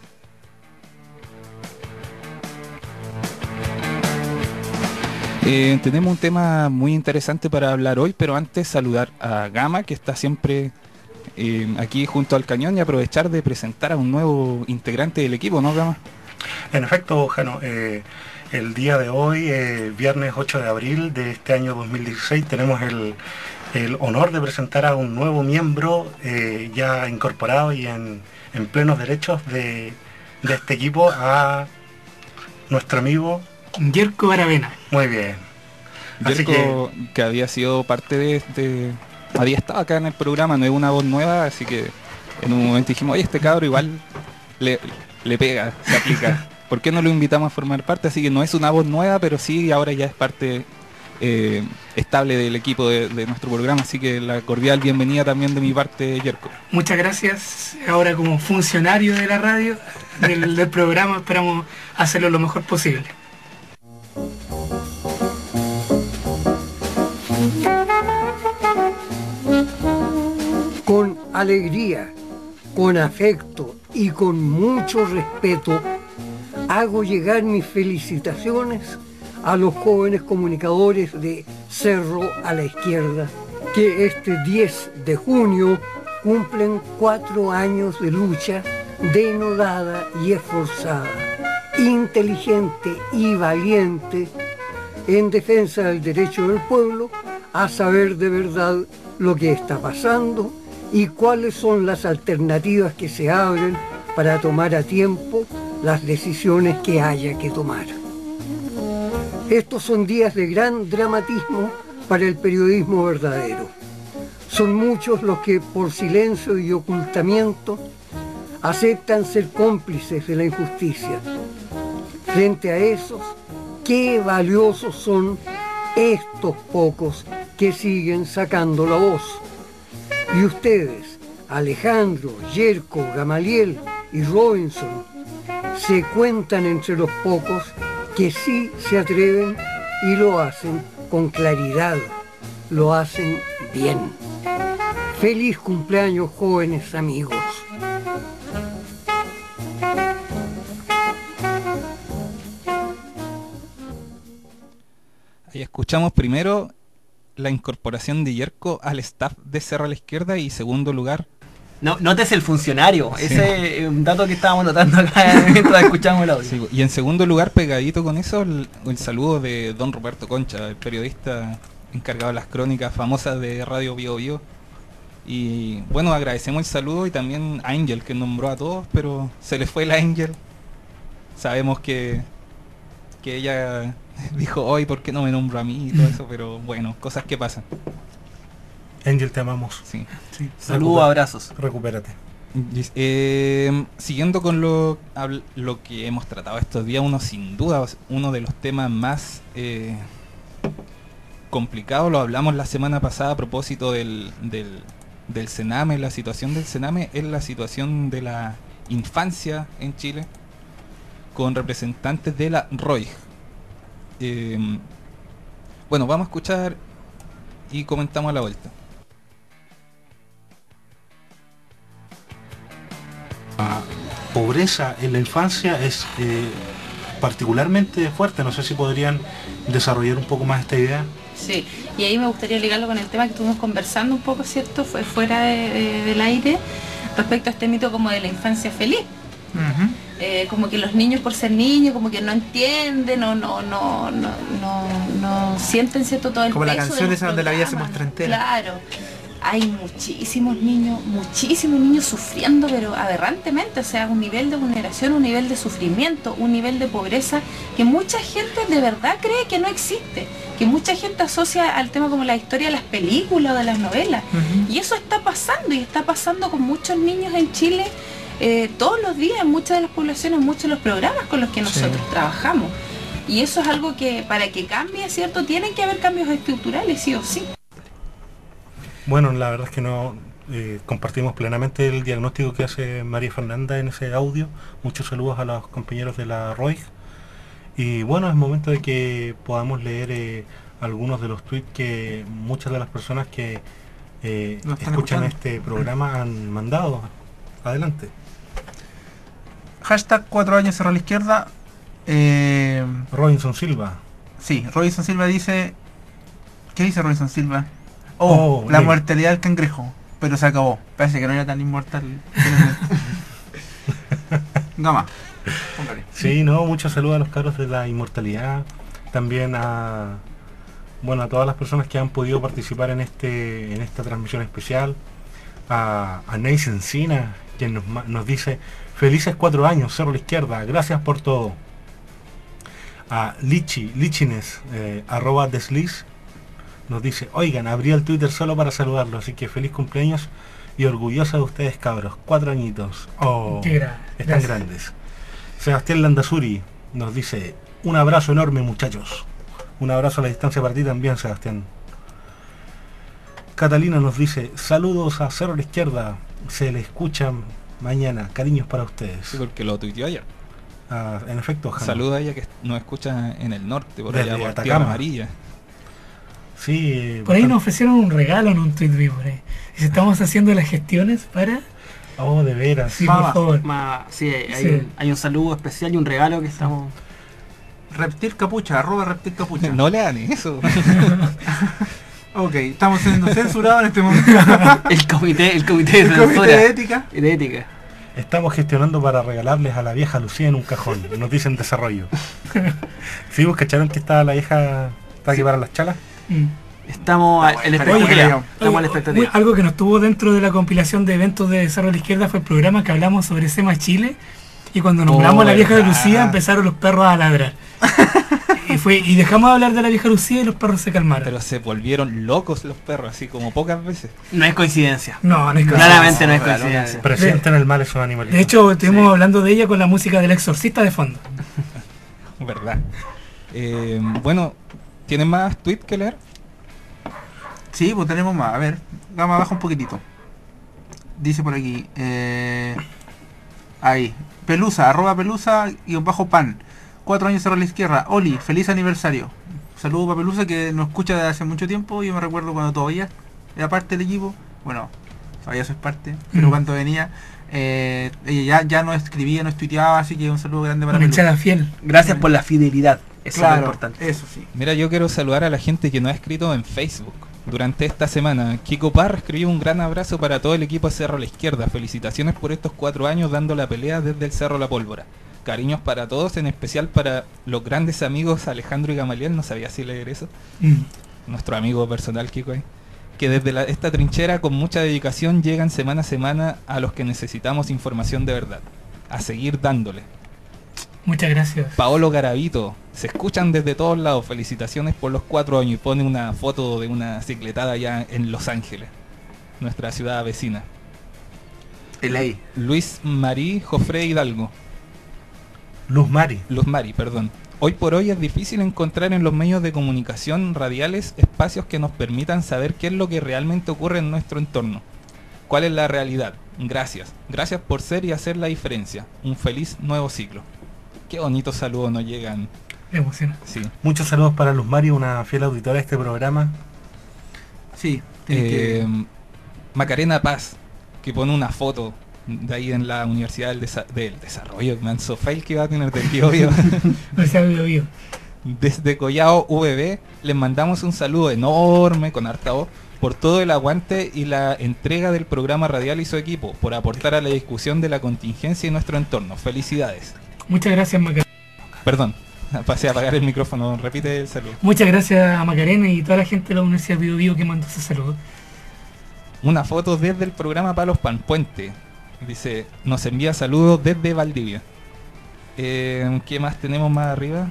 Tenemos un tema muy interesante para hablar hoy, pero antes saludar a Gama, que está siempre aquí junto al cañón, y aprovechar de presentar a un nuevo integrante del equipo, ¿no, Gama? En efecto, Jano, el día de hoy, viernes 8 de abril de este año 2016, tenemos el honor de presentar a un nuevo miembro ya incorporado y en plenos derechos de este equipo, a nuestro amigo Yerko Aravena. Muy bien. Yerko, que había sido parte había estado acá en el programa, no es una voz nueva, así que en un momento dijimos, oye, este cabro igual le pega, se aplica. ¿Por qué no lo invitamos a formar parte? Así que no es una voz nueva, pero sí ahora ya es parte estable del equipo de nuestro programa, así que la cordial bienvenida también de mi parte, Yerko. Muchas gracias. Ahora como funcionario de la radio, del programa, esperamos hacerlo lo mejor posible. Con alegría, con afecto y con mucho respeto, hago llegar mis felicitaciones a los jóvenes comunicadores de Cerro a la Izquierda, que este 10 de junio cumplen 4 años de lucha denodada y esforzada, inteligente y valiente en defensa del derecho del pueblo a saber de verdad lo que está pasando y cuáles son las alternativas que se abren para tomar a tiempo las decisiones que haya que tomar. Estos son días de gran dramatismo para el periodismo verdadero. Son muchos los que por silencio y ocultamiento aceptan ser cómplices de la injusticia. Frente a esos, qué valiosos son estos pocos que siguen sacando la voz. Y ustedes, Alejandro, Yerko, Gamaliel y Robinson, se cuentan entre los pocos que sí se atreven y lo hacen con claridad, lo hacen bien. Feliz cumpleaños, jóvenes amigos. Ahí escuchamos primero la incorporación de Yerko al staff de Cerro a la Izquierda y segundo lugar... No, nótese el funcionario, sí. Ese es un dato que estábamos notando acá mientras escuchamos el audio. Sí, y en segundo lugar, pegadito con eso, el saludo de don Roberto Concha, el periodista encargado de las crónicas famosas de Radio Bio Bio. Y bueno, agradecemos el saludo y también a Angel, que nombró a todos, pero se le fue la Angel. Sabemos que ella dijo, hoy, ¿por qué no me nombro a mí? Y todo eso, pero bueno, cosas que pasan. Angel, te amamos. Sí. Saludos, abrazos. Recupérate. Siguiendo con lo que hemos tratado estos días, sin duda, uno de los temas más complicados, lo hablamos la semana pasada a propósito del Sename, la situación del Sename, es la situación de la infancia en Chile, con representantes de la ROIG. Bueno, vamos a escuchar y comentamos a la vuelta. La pobreza en la infancia es particularmente fuerte. No sé si podrían desarrollar un poco más esta idea. Sí, y ahí me gustaría ligarlo con el tema que estuvimos conversando un poco, ¿cierto? Fue fuera del aire, respecto a este mito como de la infancia feliz. Como que los niños por ser niños como que no entienden no sienten, ¿cierto? Todo el como peso la canción esa donde la vida se muestra entera. Claro, hay muchísimos niños sufriendo, pero aberrantemente, o sea, un nivel de vulneración, un nivel de sufrimiento, un nivel de pobreza que mucha gente de verdad cree que no existe, que mucha gente asocia al tema como la historia de las películas o de las novelas. Y eso está pasando, y está pasando con muchos niños en Chile todos los días, en muchas de las poblaciones, en muchos de los programas con los que nosotros trabajamos. Y eso es algo que para que cambie, ¿cierto? Tienen que haber cambios estructurales, sí o sí. Bueno, la verdad es que no compartimos plenamente el diagnóstico que hace María Fernanda en ese audio. Muchos saludos a los compañeros de la ROIG. Y bueno, es momento de que podamos leer algunos de los tweets que muchas de las personas que escuchan este programa han mandado. Adelante. Hashtag 4 años Cerro a la Izquierda. Robinson Silva. Sí, Robinson Silva dice... ¿Qué dice Robinson Silva? La mortalidad del cangrejo. Pero se acabó. Parece que no era tan inmortal. Gama. Sí, no, muchos saludos a los cabros de la inmortalidad. También a todas las personas que han podido participar en esta transmisión especial. A Neis Encina, quien nos dice: felices 4 años, Cerro a la Izquierda, gracias por todo. A Lichines, @desliz, nos dice: oigan, abrí el Twitter solo para saludarlo, así que feliz cumpleaños y orgullosa de ustedes, cabros, 4 añitos. Están grandes. Sebastián Landazuri nos dice: un abrazo enorme, muchachos. Un abrazo a la distancia para ti también, Sebastián. Catalina nos dice, saludos a Cerro a la Izquierda, se le escuchan mañana, cariños para ustedes. Sí, porque lo tuiteó ayer. En efecto, Hanna. Saluda a ella que nos escucha en el norte, por Desde allá por Atacama. Tierra Amarilla. Sí, por ahí nos ofrecieron un regalo en un tweet vivo. Y estamos haciendo las gestiones para... Oh, de veras. Sí, por favor. Sí, hay un saludo especial y un regalo que estamos... Reptil Capucha, @Reptil Capucha. No le dan eso. Ok, estamos siendo censurados en este momento. el comité de censura. De ética. De ética. Estamos gestionando para regalarles a la vieja Lucía en un cajón. Nos dicen desarrollo. ¿Sí vos cacharon que estaba la vieja para que para las chalas? Estamos en la expectativa. Estamos en la expectativa. Algo que no estuvo dentro de la compilación de eventos de Cerro a la Izquierda fue el programa que hablamos sobre SEMA Chile. Y cuando nombramos a la vieja de Lucía empezaron los perros a ladrar. y dejamos de hablar de la vieja Lucía y los perros se calmaron. Pero se volvieron locos los perros, así como pocas veces. No es coincidencia. No es coincidencia. Claramente no es coincidencia. Presienten el mal esos animalitos. De hecho, estuvimos hablando de ella con la música del Exorcista de fondo. Verdad. Bueno, ¿tienen más tweets que leer? Sí, pues tenemos más. A ver, Gama, baja un poquitito. Dice por aquí. Ahí. Pelusa, @Pelusa _pan. 4 años Cerro a la Izquierda. Oli, feliz aniversario. Saludos para Pelusa que nos escucha desde hace mucho tiempo. Yo me recuerdo cuando todavía era parte del equipo. Bueno, todavía soy parte, pero cuando venía ella ya no escribía, no tuiteaba, así que un saludo grande para Pelusa. Hinchada fiel. Gracias por la fidelidad. Eso es lo importante. Eso sí. Mira, yo quiero saludar a la gente que nos ha escrito en Facebook. Durante esta semana, Kiko Parra escribió un gran abrazo para todo el equipo de Cerro a la Izquierda. Felicitaciones por estos 4 años dando la pelea desde el Cerro La Pólvora. Cariños para todos, en especial para los grandes amigos Alejandro y Gamaliel, no sabía si leer eso. Nuestro amigo personal Kiko ahí. Que desde esta trinchera con mucha dedicación llegan semana a semana a los que necesitamos información de verdad. A seguir dándole. Muchas gracias. Paolo Garavito, se escuchan desde todos lados, felicitaciones por los 4 años y pone una foto de una cicletada allá en Los Ángeles, nuestra ciudad vecina. LA. Luis Marí Jofre Hidalgo. Luz Mari, perdón. Hoy por hoy es difícil encontrar en los medios de comunicación radiales espacios que nos permitan saber qué es lo que realmente ocurre en nuestro entorno. ¿Cuál es la realidad? Gracias. Gracias por ser y hacer la diferencia. Un feliz nuevo ciclo. Qué bonitos saludos nos llegan. Me emociona. Sí. Muchos saludos para Luz Mari, una fiel auditora de este programa. Sí. Macarena Paz, que pone una foto de ahí en la Universidad del Desarrollo, Manso Fail que va a tener del Biobío. Desde Collao VB les mandamos un saludo enorme con harta voz por todo el aguante y la entrega del programa radial y su equipo, por aportar a la discusión de la contingencia y nuestro entorno. Felicidades. Muchas gracias, Macarena. Perdón, pasé a apagar el micrófono. Repite el saludo. Muchas gracias a Macarena y toda la gente de la Universidad Bio Bio que mandó ese saludo. Una foto desde el programa Palos Panpuente. Dice, nos envía saludos desde Valdivia. ¿Qué más tenemos más arriba?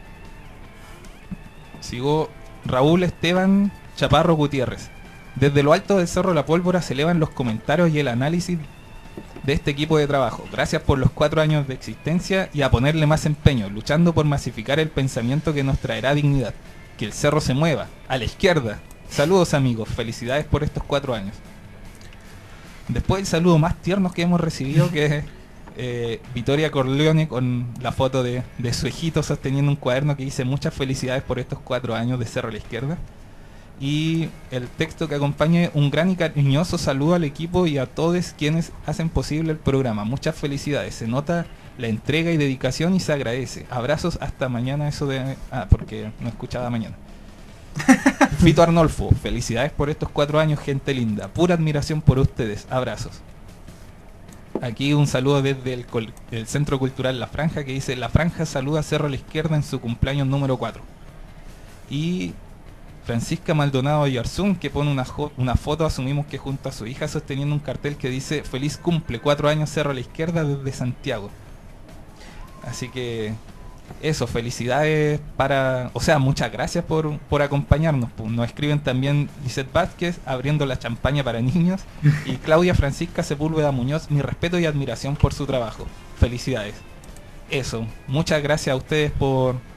Sigo. Raúl Esteban Chaparro Gutiérrez. Desde lo alto del Cerro La Pólvora se elevan los comentarios y el análisis de este equipo de trabajo. Gracias por los 4 años de existencia y a ponerle más empeño, luchando por masificar el pensamiento que nos traerá dignidad. Que el cerro se mueva, a la izquierda. Saludos amigos, felicidades por estos 4 años. Después el saludo más tierno que hemos recibido, que es Vittoria Corleone con la foto de su hijito sosteniendo un cuaderno que dice muchas felicidades por estos 4 años de Cerro a la Izquierda. Y el texto que acompaña, un gran y cariñoso saludo al equipo y a todos quienes hacen posible el programa. Muchas felicidades, se nota la entrega y dedicación y se agradece. Abrazos hasta mañana, eso de... porque no escuchaba mañana. Fito Arnolfo, felicidades por estos 4 años, gente linda. Pura admiración por ustedes, abrazos. Aquí un saludo desde el Centro Cultural La Franja, que dice: La Franja saluda a Cerro a la Izquierda en su cumpleaños número 4. Y Francisca Maldonado Yarzún, que pone una foto, asumimos que junto a su hija, sosteniendo un cartel que dice: feliz cumple, 4 años Cerro a la Izquierda desde Santiago. Así que eso, felicidades muchas gracias por acompañarnos. Nos escriben también Lisette Vázquez, abriendo la champaña para niños, y Claudia Francisca Sepúlveda Muñoz, mi respeto y admiración por su trabajo. Felicidades. Eso, muchas gracias a ustedes por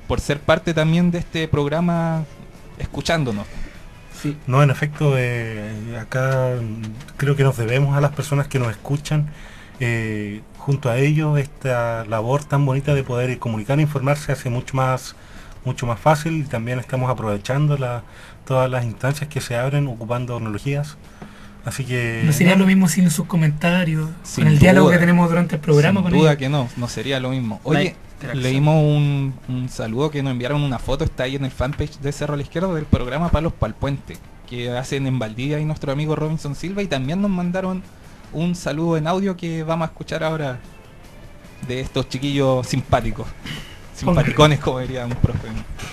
por ser parte también de este programa, escuchándonos. Sí. No, en efecto, acá creo que nos debemos a las personas que nos escuchan, junto a ellos esta labor tan bonita de poder comunicar e informarse hace mucho más fácil, y también estamos aprovechando todas las instancias que se abren ocupando tecnologías. Así que no sería lo mismo sin sus comentarios, con el diálogo que tenemos durante el programa. Sin duda que no sería lo mismo. Oye, leímos un saludo que nos enviaron, una foto, está ahí en el fanpage de Cerro a la Izquierda, del programa Palos Pal Puente, que hacen en Valdivia y nuestro amigo Robinson Silva, y también nos mandaron un saludo en audio que vamos a escuchar ahora de estos chiquillos simpáticos, simpaticones, como diría un profe.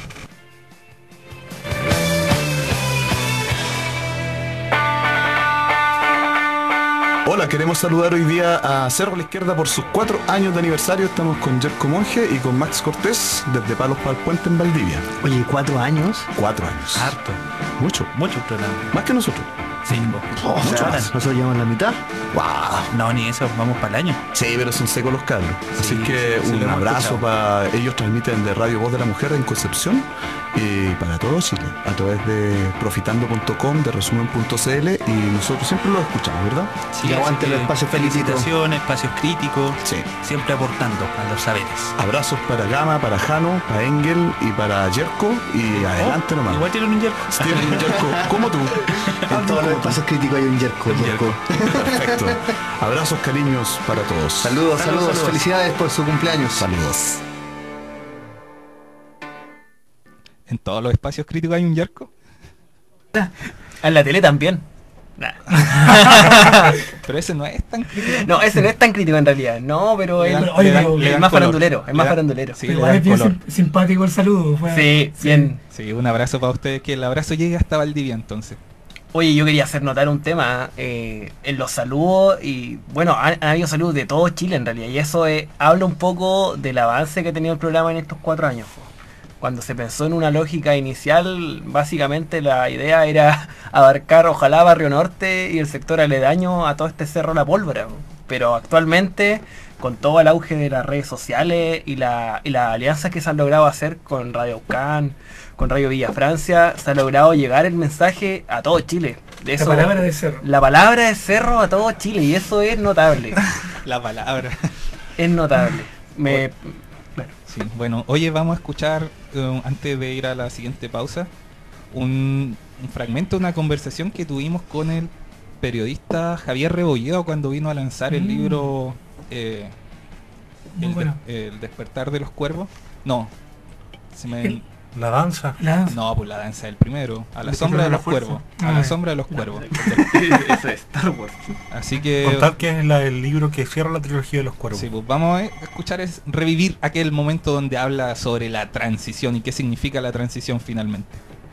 Hola, queremos saludar hoy día a Cerro a la Izquierda por sus 4 años de aniversario. Estamos con Jerko Monge y con Max Cortés desde Palos Pal Puente en Valdivia. Oye, 4 años. 4 años. Harto. Mucho programa. Más que nosotros. Sí, mucho más. Nosotros llevamos la mitad. Wow. No, ni eso, vamos para el año. Sí, pero son secos los cabros. Sí, así que sí, un abrazo para ellos. Transmiten de Radio Voz de la Mujer en Concepción y para todo Chile, a través de profitando.com, de resumen.cl, y nosotros siempre los escuchamos, ¿verdad? Sí, aguante los espacios, felicitaciones, espacios críticos, sí, siempre aportando a los saberes. Abrazos para Gama, para Jano, para Engel y para Jerko, y adelante nomás. Igual tienen un Jerko. Tienen un Jerko, como tú. En todos los espacios críticos hay un Jerko. Perfecto. Abrazos, cariños para todos. Saludos. Felicidades por su cumpleaños. Saludos. ¿En todos los espacios críticos hay un Jerko? En la tele también. Pero ese no es tan crítico. No, ese no es tan crítico en realidad. No, pero es más farandulero. Es más farandulero. Sí, pero es bien simpático el saludo. Sí, bien. Sí, un abrazo para ustedes, que el abrazo llegue hasta Valdivia entonces. Oye, yo quería hacer notar un tema en los saludos, y bueno, han habido saludos de todo Chile en realidad, y eso habla un poco del avance que ha tenido el programa en estos 4 años. Cuando se pensó en una lógica inicial, básicamente la idea era abarcar ojalá Barrio Norte y el sector aledaño a todo este Cerro La Pólvora. Pero actualmente, con todo el auge de las redes sociales y las alianzas que se han logrado hacer con Radio Can, con Radio Villa Francia, se ha logrado llegar el mensaje a todo Chile. La palabra de Cerro. La palabra de Cerro a todo Chile, y eso es notable. La palabra. Es notable. Bueno, oye, vamos a escuchar, antes de ir a la siguiente pausa, un fragmento de una conversación que tuvimos con el periodista Javier Rebolledo cuando vino a lanzar el libro El despertar de los cuervos. No, la danza. No, pues la danza del primero. A la sombra de los cuervos. A la sombra de los cuervos. Eso es Star Wars. Así que contar que es el libro que cierra la trilogía de los cuervos. Sí, pues vamos a escuchar, revivir aquel momento donde habla sobre la transición y qué significa la transición finalmente.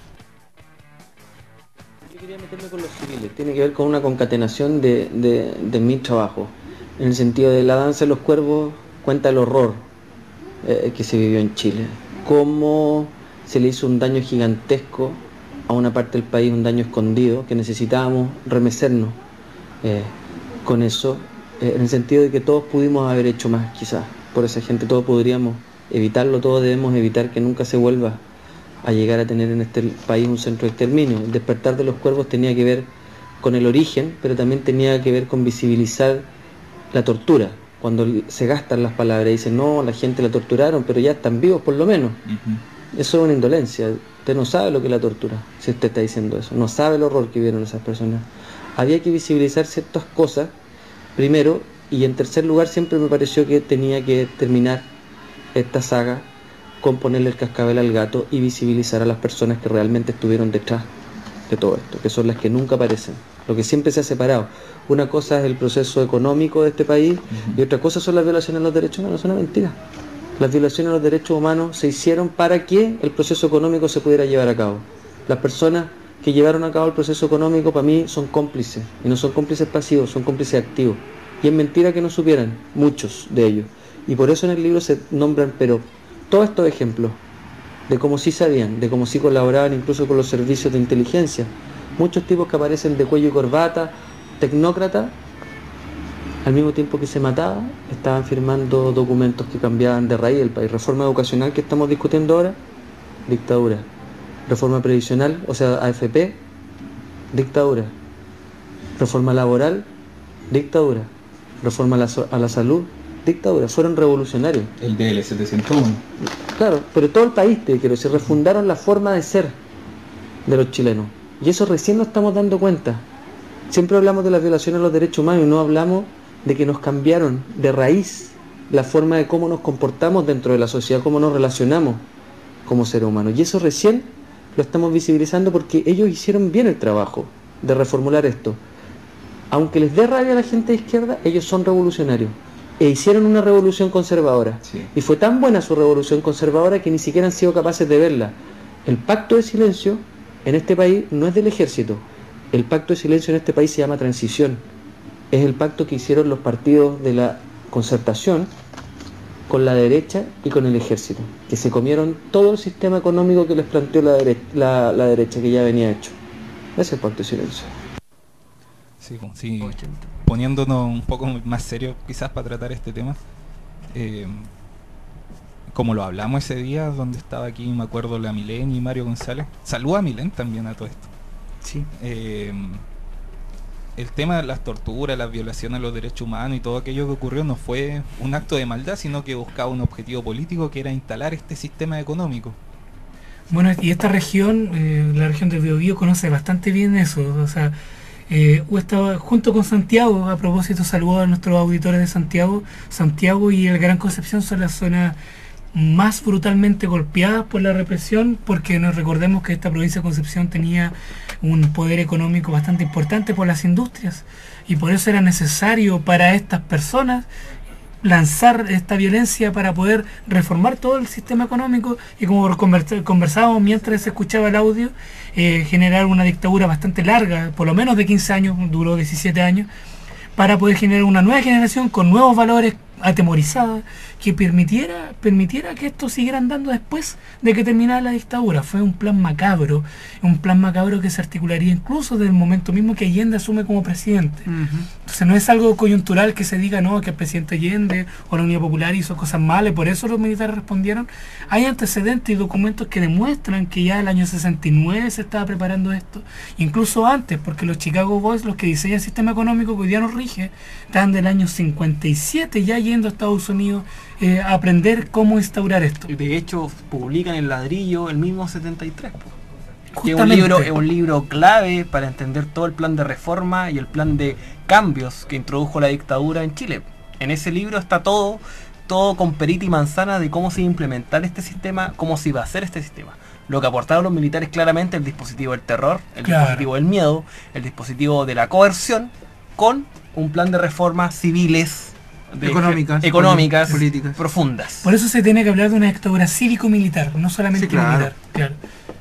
Yo quería meterme con los civiles. Tiene que ver con una concatenación de mi trabajo. En el sentido de la danza de los cuervos, cuenta el horror que se vivió en Chile. Cómo se le hizo un daño gigantesco a una parte del país, un daño escondido, que necesitábamos remecernos con eso, en el sentido de que todos pudimos haber hecho más, quizás, por esa gente. Todos podríamos evitarlo, todos debemos evitar que nunca se vuelva a llegar a tener en este país un centro de exterminio. El despertar de los cuervos tenía que ver con el origen, pero también tenía que ver con visibilizar la tortura. Cuando se gastan las palabras y dicen, no, la gente la torturaron, pero ya están vivos por lo menos. Eso es una indolencia. Usted no sabe lo que es la tortura, si usted está diciendo eso. No sabe el horror que vieron esas personas. Había que visibilizar ciertas cosas, primero, y en tercer lugar siempre me pareció que tenía que terminar esta saga con ponerle el cascabel al gato y visibilizar a las personas que realmente estuvieron detrás de todo esto, que son las que nunca aparecen. Lo que siempre se ha separado. Una cosa es el proceso económico de este país y otra cosa son las violaciones a los derechos humanos. Es una mentira. Las violaciones a los derechos humanos se hicieron para que el proceso económico se pudiera llevar a cabo. Las personas que llevaron a cabo el proceso económico para mí son cómplices, y no son cómplices pasivos, son cómplices activos. Y es mentira que no supieran, muchos de ellos. Y por eso en el libro se nombran, pero todos estos ejemplos de cómo sí sabían, de cómo sí colaboraban incluso con los servicios de inteligencia. Muchos tipos que aparecen de cuello y corbata, tecnócrata, Al mismo tiempo que se mataba, estaban firmando documentos que cambiaban de raíz el país. Reforma educacional que estamos discutiendo ahora, dictadura. Reforma previsional, o sea, AFP, dictadura. Reforma laboral, dictadura. Reforma a la salud, dictadura. Fueron revolucionarios. El DL 701. Claro, pero todo el país, te quiero decir, refundaron la forma de ser de los chilenos. Y eso recién nos estamos dando cuenta. Siempre hablamos de las violaciones a los derechos humanos y no hablamos de que nos cambiaron de raíz la forma de cómo nos comportamos dentro de la sociedad, cómo nos relacionamos como seres humanos. Y eso recién lo estamos visibilizando porque ellos hicieron bien el trabajo de reformular esto. Aunque les dé rabia a la gente de izquierda, ellos son revolucionarios. E hicieron una revolución conservadora. Sí. Y fue tan buena su revolución conservadora que ni siquiera han sido capaces de verla. El pacto de silencio en este país no es del ejército. El pacto de silencio en este país se llama transición. Es el pacto que hicieron los partidos de la concertación con la derecha y con el ejército, que se comieron todo el sistema económico que les planteó la derecha, que ya venía hecho. Ese es el pacto de silencio. Sí, sí. Poniéndonos un poco más serios quizás para tratar este tema, como lo hablamos ese día donde estaba aquí, me acuerdo, la Milén y Mario González. Saluda a Milén también a todo esto. Sí. El tema de las torturas, las violaciones a los derechos humanos y todo aquello que ocurrió no fue un acto de maldad, sino que buscaba un objetivo político que era instalar este sistema económico. Bueno, y esta región, la región del Biobío, conoce bastante bien eso. O sea, estaba junto con Santiago, a propósito, saludo a nuestros auditores de Santiago. Santiago y el Gran Concepción son las zonas más brutalmente golpeadas por la represión, porque nos recordemos que esta provincia de Concepción tenía un poder económico bastante importante por las industrias, y por eso era necesario para estas personas lanzar esta violencia para poder reformar todo el sistema económico y, como conversábamos mientras se escuchaba el audio, generar una dictadura bastante larga, por lo menos de 15 años, duró 17 años, para poder generar una nueva generación con nuevos valores, atemorizada, que permitiera que esto siguiera andando después de que terminara la dictadura. Fue un plan macabro que se articularía incluso desde el momento mismo que Allende asume como presidente. Entonces no es algo coyuntural que se diga no, que el presidente Allende o la Unidad Popular hizo cosas malas y por eso los militares respondieron. Hay antecedentes y documentos que demuestran que ya el año 69 se estaba preparando esto, incluso antes, porque los Chicago Boys, los que diseñan el sistema económico que hoy día nos rige, estaban del año 57 ya yendo a Estados Unidos a aprender cómo instaurar esto. De hecho, publican El Ladrillo el mismo 73. Que Justamente. es un libro clave para entender todo el plan de reforma y el plan de cambios que introdujo la dictadura en Chile. En ese libro está todo con perita y manzana de cómo se iba a implementar este sistema, cómo se iba a hacer este sistema. Lo que aportaron los militares claramente, el dispositivo del terror, el dispositivo del miedo, el dispositivo de la coerción, con un plan de reformas civiles, económicas, políticas profundas. Por eso se tiene que hablar de una dictadura cívico-militar, no solamente militar. Claro.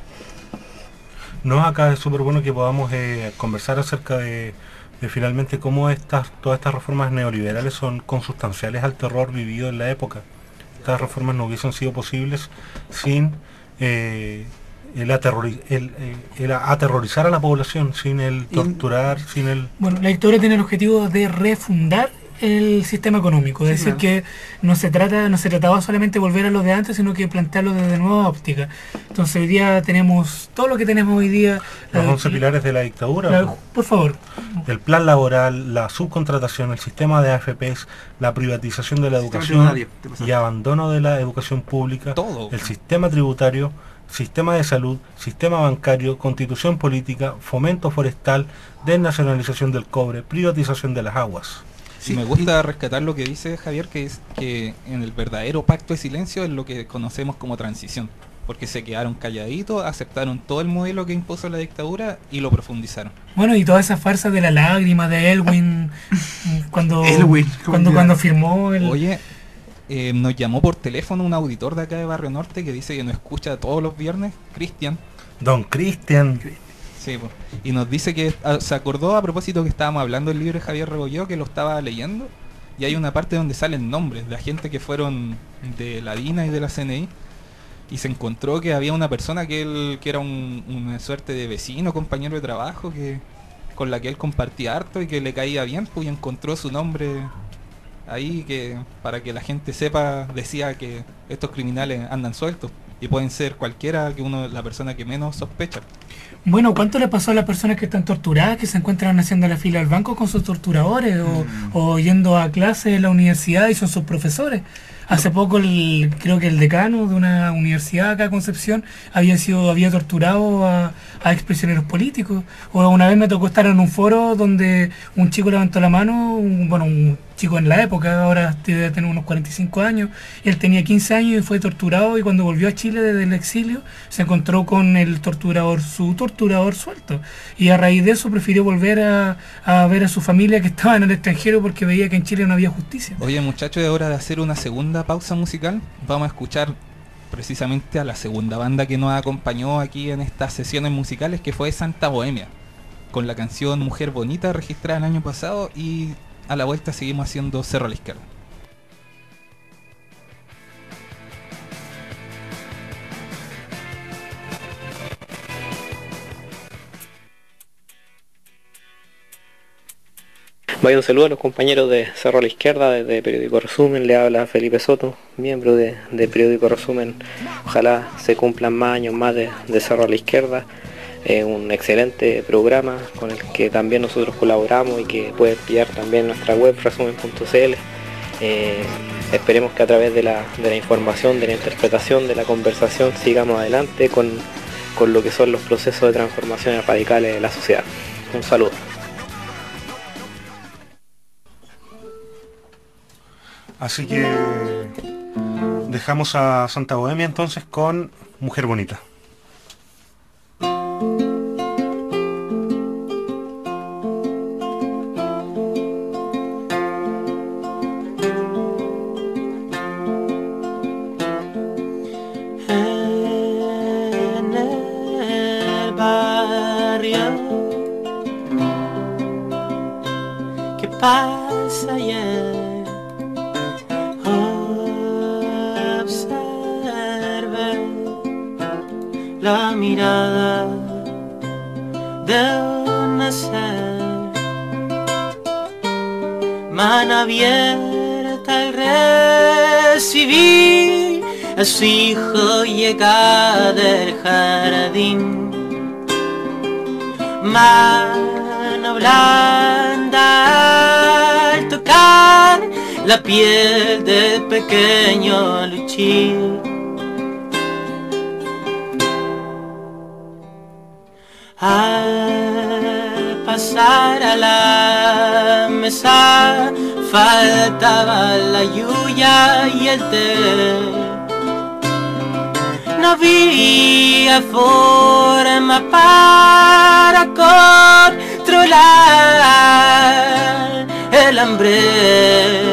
No, acá es súper bueno que podamos conversar acerca de finalmente cómo todas estas reformas neoliberales son consustanciales al terror vivido en la época. Estas reformas no hubiesen sido posibles sin el aterrorizar a la población, sin el torturar, sin el... Bueno, la dictadura tiene el objetivo de refundar el sistema económico, es decir, que no se trataba solamente de volver a lo de antes, sino que plantearlo desde nueva óptica. Entonces hoy día tenemos todo lo que tenemos hoy día. Los 11 pilares de la dictadura. Por favor. El plan laboral, la subcontratación, el sistema de AFPs, la privatización de la educación y abandono de la educación pública, el sistema tributario, sistema de salud, sistema bancario, constitución política, fomento forestal, desnacionalización del cobre, privatización de las aguas. Sí, me gusta rescatar lo que dice Javier, que es que en el verdadero pacto de silencio es lo que conocemos como transición, porque se quedaron calladitos, aceptaron todo el modelo que impuso la dictadura y lo profundizaron. Bueno, y toda esa farsa de la lágrima de Elwin cuando firmó el... Oye, nos llamó por teléfono un auditor de acá de Barrio Norte que dice que nos escucha todos los viernes, Cristian. Don Cristian. Sí, pues. Y nos dice que se acordó a propósito que estábamos hablando del libro de Javier Rebolló, que lo estaba leyendo, y hay una parte donde salen nombres de la gente que fueron de la DINA y de la CNI, y se encontró que había una persona que era una suerte de vecino, compañero de trabajo, que con la que él compartía harto y que le caía bien, pues, y encontró su nombre ahí, que para que la gente sepa, decía que estos criminales andan sueltos y pueden ser cualquiera, que la persona que menos sospecha. Bueno, ¿cuánto le pasó a las personas que están torturadas, que se encuentran haciendo la fila al banco con sus torturadores o yendo a clase en la universidad y son sus profesores? Hace poco creo que el decano de una universidad acá, Concepción, había torturado a exprisioneros políticos. O una vez me tocó estar en un foro donde un chico levantó la mano, un chico en la época, ahora debe tener unos 45 años, él tenía 15 años y fue torturado, y cuando volvió a Chile desde el exilio se encontró con su torturador suelto, y a raíz de eso prefirió volver a ver a su familia que estaba en el extranjero porque veía que en Chile no había justicia. Oye, muchachos, es hora de hacer una segunda pausa musical. Vamos a escuchar precisamente a la segunda banda que nos acompañó aquí en estas sesiones musicales, que fue Santa Bohemia, con la canción Mujer Bonita, registrada el año pasado, y a la vuelta seguimos haciendo Cerro a la Izquierda. Vaya un saludo a los compañeros de Cerro a la Izquierda, desde Periódico Resumen. Le habla Felipe Soto, miembro de Periódico Resumen. Ojalá se cumplan más años más de Cerro a la Izquierda. Un excelente programa con el que también nosotros colaboramos y que pueden pillar también en nuestra web resumen.cl. Esperemos que a través de la información, de la interpretación, de la conversación sigamos adelante con lo que son los procesos de transformaciones radicales de la sociedad. Un saludo. Así que dejamos a Santa Bohemia entonces con Mujer Bonita. En el barrio, ¿qué pasa ayer? La mirada de un nacer, mano abierta al recibir a su hijo llega del jardín, mano blanda al tocar la piel del pequeño Luchín. Al pasar a la mesa faltaba la yuya y el té. No había forma para controlar el hambre,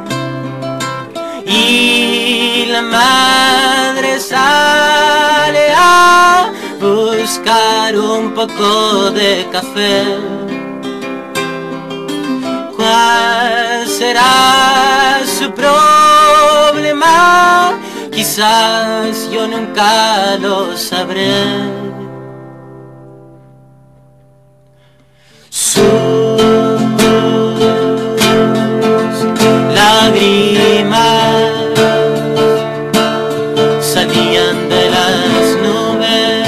y la madre sale a buscar un poco de café. ¿Cuál será su problema? Quizás yo nunca lo sabré. Sus lágrimas salían de las nubes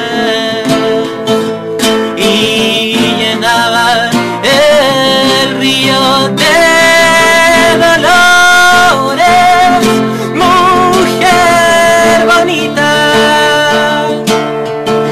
y llenaban el río de dolores. Mujer bonita,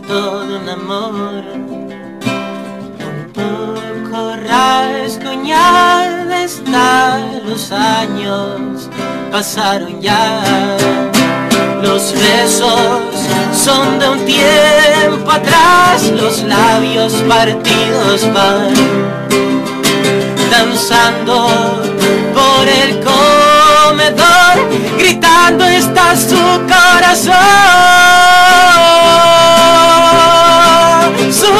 todo un amor. Un poco rasguñada está, los años pasaron ya. Los besos son de un tiempo atrás, los labios partidos van danzando por el comedor, gritando está su corazón. Sus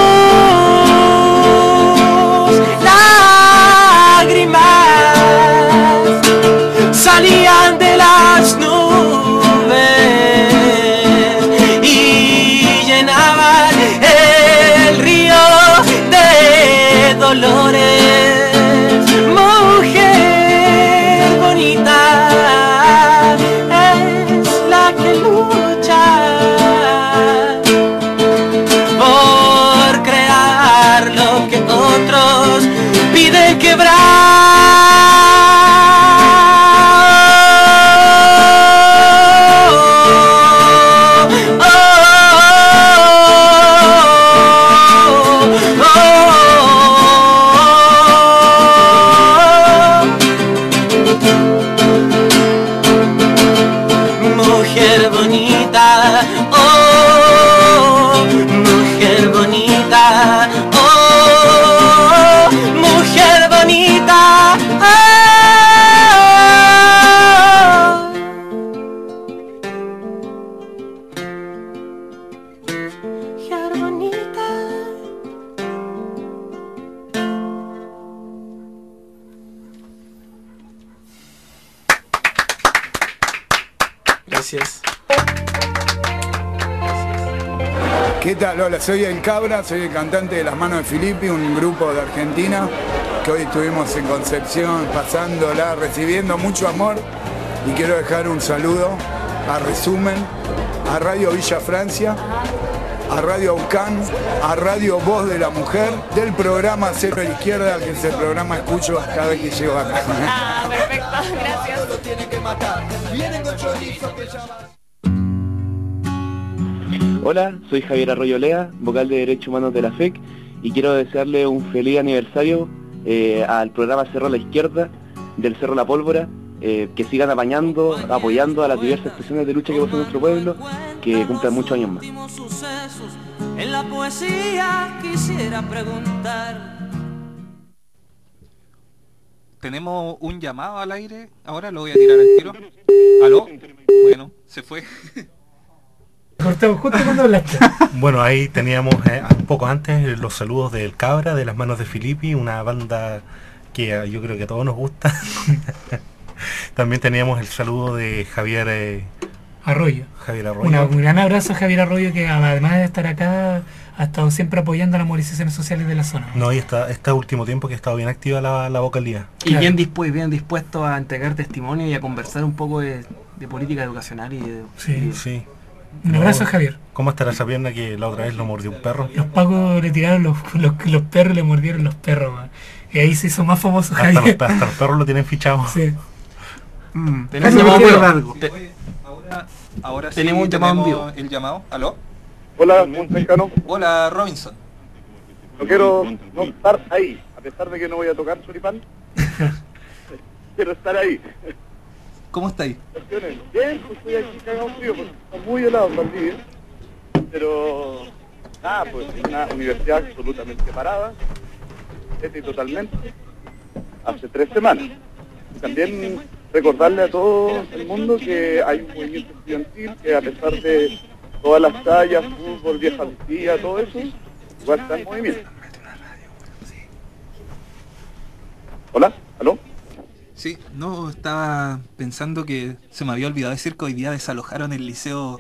lágrimas salían de las nubes y llenaban el río de dolores. Mujer bonita es la que lucha por crear lo que otros piden quebrar. Mujer bonita, oh, mujer bonita, oh, mujer bonita, oh. Mujer bonita. Gracias. ¿Qué tal? Hola, soy El Cabra, soy el cantante de Las Manos de Filippi, un grupo de Argentina que hoy estuvimos en Concepción pasándola, recibiendo mucho amor, y quiero dejar un saludo a Resumen, a Radio Villa Francia, a Radio Aucán, a Radio Voz de la Mujer, del programa Cerro a la Izquierda, que es el programa escucho cada vez que llego acá. Ah, perfecto, gracias. Hola, soy Javier Arroyo Lea, vocal de Derechos Humanos de la FEC, y quiero desearle un feliz aniversario al programa Cerro a la Izquierda del Cerro La Pólvora, que sigan apañando, apoyando a las diversas expresiones de lucha que posee nuestro pueblo, que cumplan muchos años más. En la poesía quisiera preguntar. Tenemos un llamado al aire, ahora lo voy a tirar al tiro. ¿Aló? Bueno, se fue. Cortamos justo cuando hablaste. Bueno, ahí teníamos un poco antes los saludos del Cabra, de Las Manos de Filippi, una banda que yo creo que a todos nos gusta. También teníamos el saludo de Javier Arroyo. Javier Arroyo. Un gran abrazo a Javier Arroyo, que además de estar acá ha estado siempre apoyando las movilizaciones sociales de la zona. No, y este último tiempo que ha estado bien activa la vocalía. Y claro, bien dispuesto a entregar testimonio y a conversar un poco de política educacional y de... Sí. Un abrazo, Javier. ¿Cómo estará esa pierna que la otra vez lo mordió un perro? Los pacos le tiraron los perros, le mordieron los perros, man. Y ahí se hizo más famoso Javier. Hasta los perros lo tienen fichado. Sí. Ahora sí tenemos un llamado en vivo. El llamado. ¿Aló? Hola, Montescano. Hola, Robinson. No quiero no estar ahí, a pesar de que no voy a tocar choripán. Quiero estar ahí. ¿Cómo está ahí? Bien, pues estoy aquí cagado frío porque está muy helado en Valdivia. Pero nada, pues una universidad absolutamente parada, totalmente, hace 3 semanas. También recordarle a todo el mundo que hay un movimiento estudiantil que, a pesar de todas las tallas, fútbol, vieja vestida, todo eso, igual está en movimiento. ¿Hola? ¿Aló? Sí, no, estaba pensando que se me había olvidado decir que hoy día desalojaron el liceo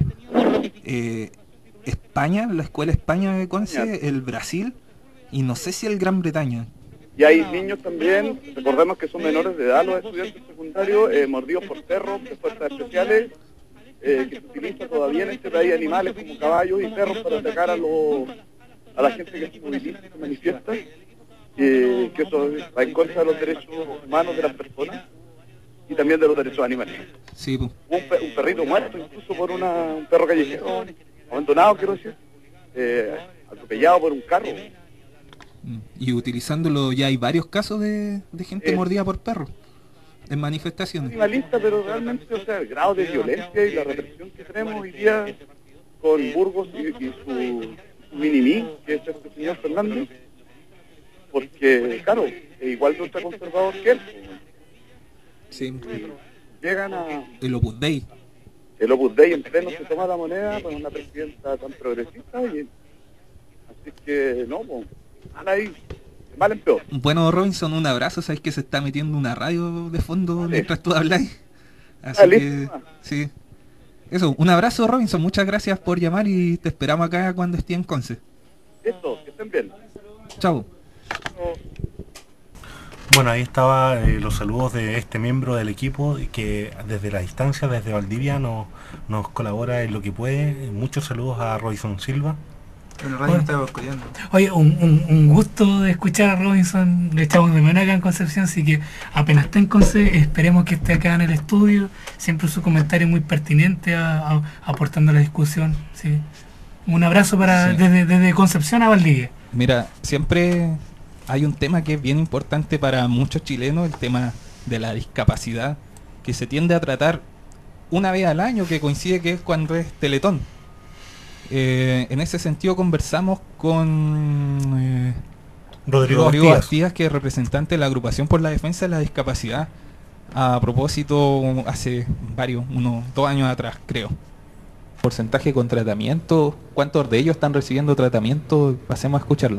España, la escuela España de Conce, el Brasil, y no sé si el Gran Bretaña. Y hay niños también, recordemos que son menores de edad los estudiantes secundarios, mordidos por perros de fuerzas especiales, que se utiliza todavía en este país animales como caballos y perros para atacar a la gente que se moviliza, que se manifiesta, que eso va en contra de los derechos humanos de las personas y también de los derechos animales. Sí, un perrito muerto incluso por un perro callejero abandonado, quiero decir, atropellado por un carro. Y utilizándolo ya hay varios casos de gente mordida por perros en manifestaciones. Animalista, pero realmente, o sea, el grado de violencia y la represión que tenemos hoy día con Burgos y su mini-mí, que es este señor Fernández, porque, claro, es igual de ultraconservador que él. Sí. Llegan a... El Opus Dei. El Opus Dei en pleno se toma la moneda con una presidenta tan progresista, y así que, no, pues, mal ahí, de mal en peor. Bueno, Robinson, un abrazo, sabes que se está metiendo una radio de fondo mientras tú habláis. Así que, sí. Eso, un abrazo, Robinson, muchas gracias por llamar y te esperamos acá cuando esté en Conce. Eso, que estén bien. Chao. Bueno, ahí estaba los saludos de este miembro del equipo que desde la distancia, desde Valdivia, nos colabora en lo que puede. Muchos saludos a Robinson Silva. Oye, un gusto de escuchar a Robinson. Le echamos de menos acá en Concepción, así que apenas esté en Conce, esperemos que esté acá en el estudio. Siempre su comentario muy pertinente, aportando a la discusión. ¿Sí? Un abrazo para desde Concepción a Valdivia. Mira, siempre hay un tema que es bien importante para muchos chilenos, el tema de la discapacidad, que se tiende a tratar una vez al año, que coincide que es cuando es Teletón. En ese sentido conversamos con Rodrigo Bastías, que es representante de la Agrupación por la Defensa de la Discapacidad, a propósito hace unos 2 años atrás, creo. Porcentaje con tratamiento, ¿cuántos de ellos están recibiendo tratamiento? Pasemos a escucharlo.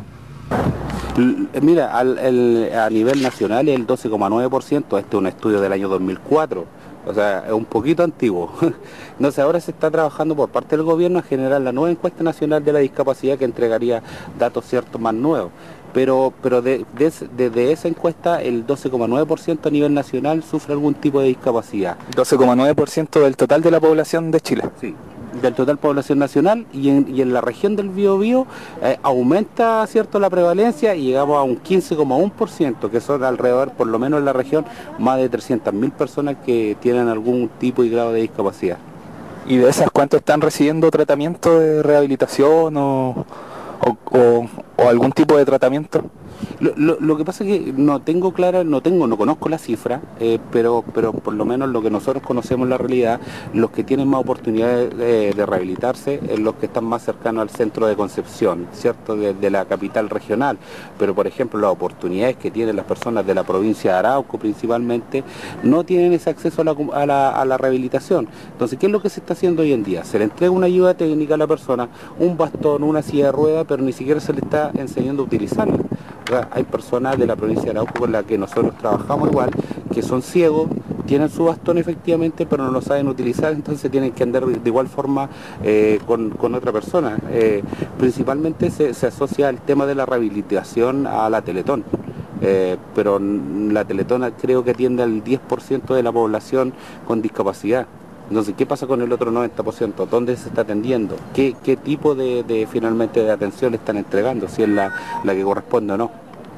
Mira, a nivel nacional es el 12,9%, este es un estudio del año 2004. O sea, es un poquito antiguo. Entonces ahora se está trabajando por parte del gobierno a generar la nueva encuesta nacional de la discapacidad que entregaría datos ciertos más nuevos. Pero desde esa encuesta el 12,9% a nivel nacional sufre algún tipo de discapacidad. 12,9% del total de la población de Chile. Sí, del total población nacional, y en la región del Biobío aumenta, cierto, la prevalencia y llegamos a un 15,1%, que son alrededor, por lo menos en la región, más de 300.000 personas que tienen algún tipo y grado de discapacidad. ¿Y de esas cuánto están recibiendo tratamiento de rehabilitación o algún tipo de tratamiento? Lo que pasa es que no conozco la cifra, pero por lo menos lo que nosotros conocemos la realidad, los que tienen más oportunidades de rehabilitarse es los que están más cercanos al centro de Concepción, ¿cierto? De la capital regional. Pero por ejemplo las oportunidades que tienen las personas de la provincia de Arauco principalmente no tienen ese acceso a la rehabilitación. Entonces, ¿qué es lo que se está haciendo hoy en día? Se le entrega una ayuda técnica a la persona, un bastón, una silla de ruedas, pero ni siquiera se le está enseñando a utilizarla. Hay personas de la provincia de Arauco con las que nosotros trabajamos igual, que son ciegos, tienen su bastón efectivamente, pero no lo saben utilizar, entonces tienen que andar de igual forma con otra persona. Principalmente se asocia el tema de la rehabilitación a la Teletón. Pero la Teletón creo que atiende al 10% de la población con discapacidad. Entonces, ¿qué pasa con el otro 90%? ¿Dónde se está atendiendo? ¿Qué tipo finalmente de atención le están entregando? Si es la que corresponde o no.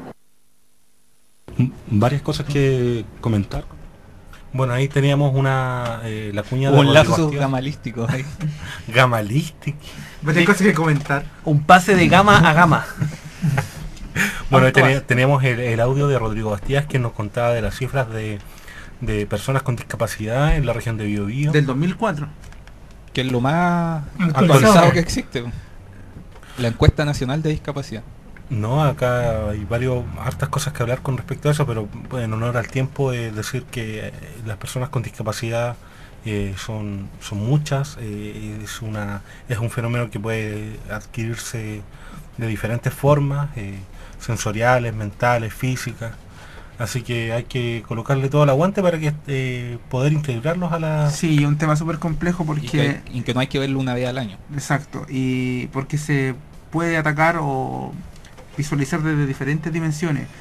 Varias cosas que comentar. Bueno, ahí teníamos la cuña de un lapsus gamalístico ahí. Gamalístico. Hay cosas que comentar. Un pase de gama a gama. Bueno, teníamos el audio de Rodrigo Bastías, que nos contaba de las cifras de personas con discapacidad en la región de Biobío. Del 2004. Que es lo más actualizado que existe. La encuesta nacional de discapacidad. No, acá hay hartas cosas que hablar con respecto a eso, pero en honor al tiempo decir que las personas con discapacidad son muchas, es un fenómeno que puede adquirirse de diferentes formas, sensoriales, mentales, físicas. Así que hay que colocarle todo el aguante para que poder integrarlos a la... Sí, un tema súper complejo porque... Y que no hay que verlo una vez al año. Exacto, y porque se puede atacar o visualizar desde diferentes dimensiones.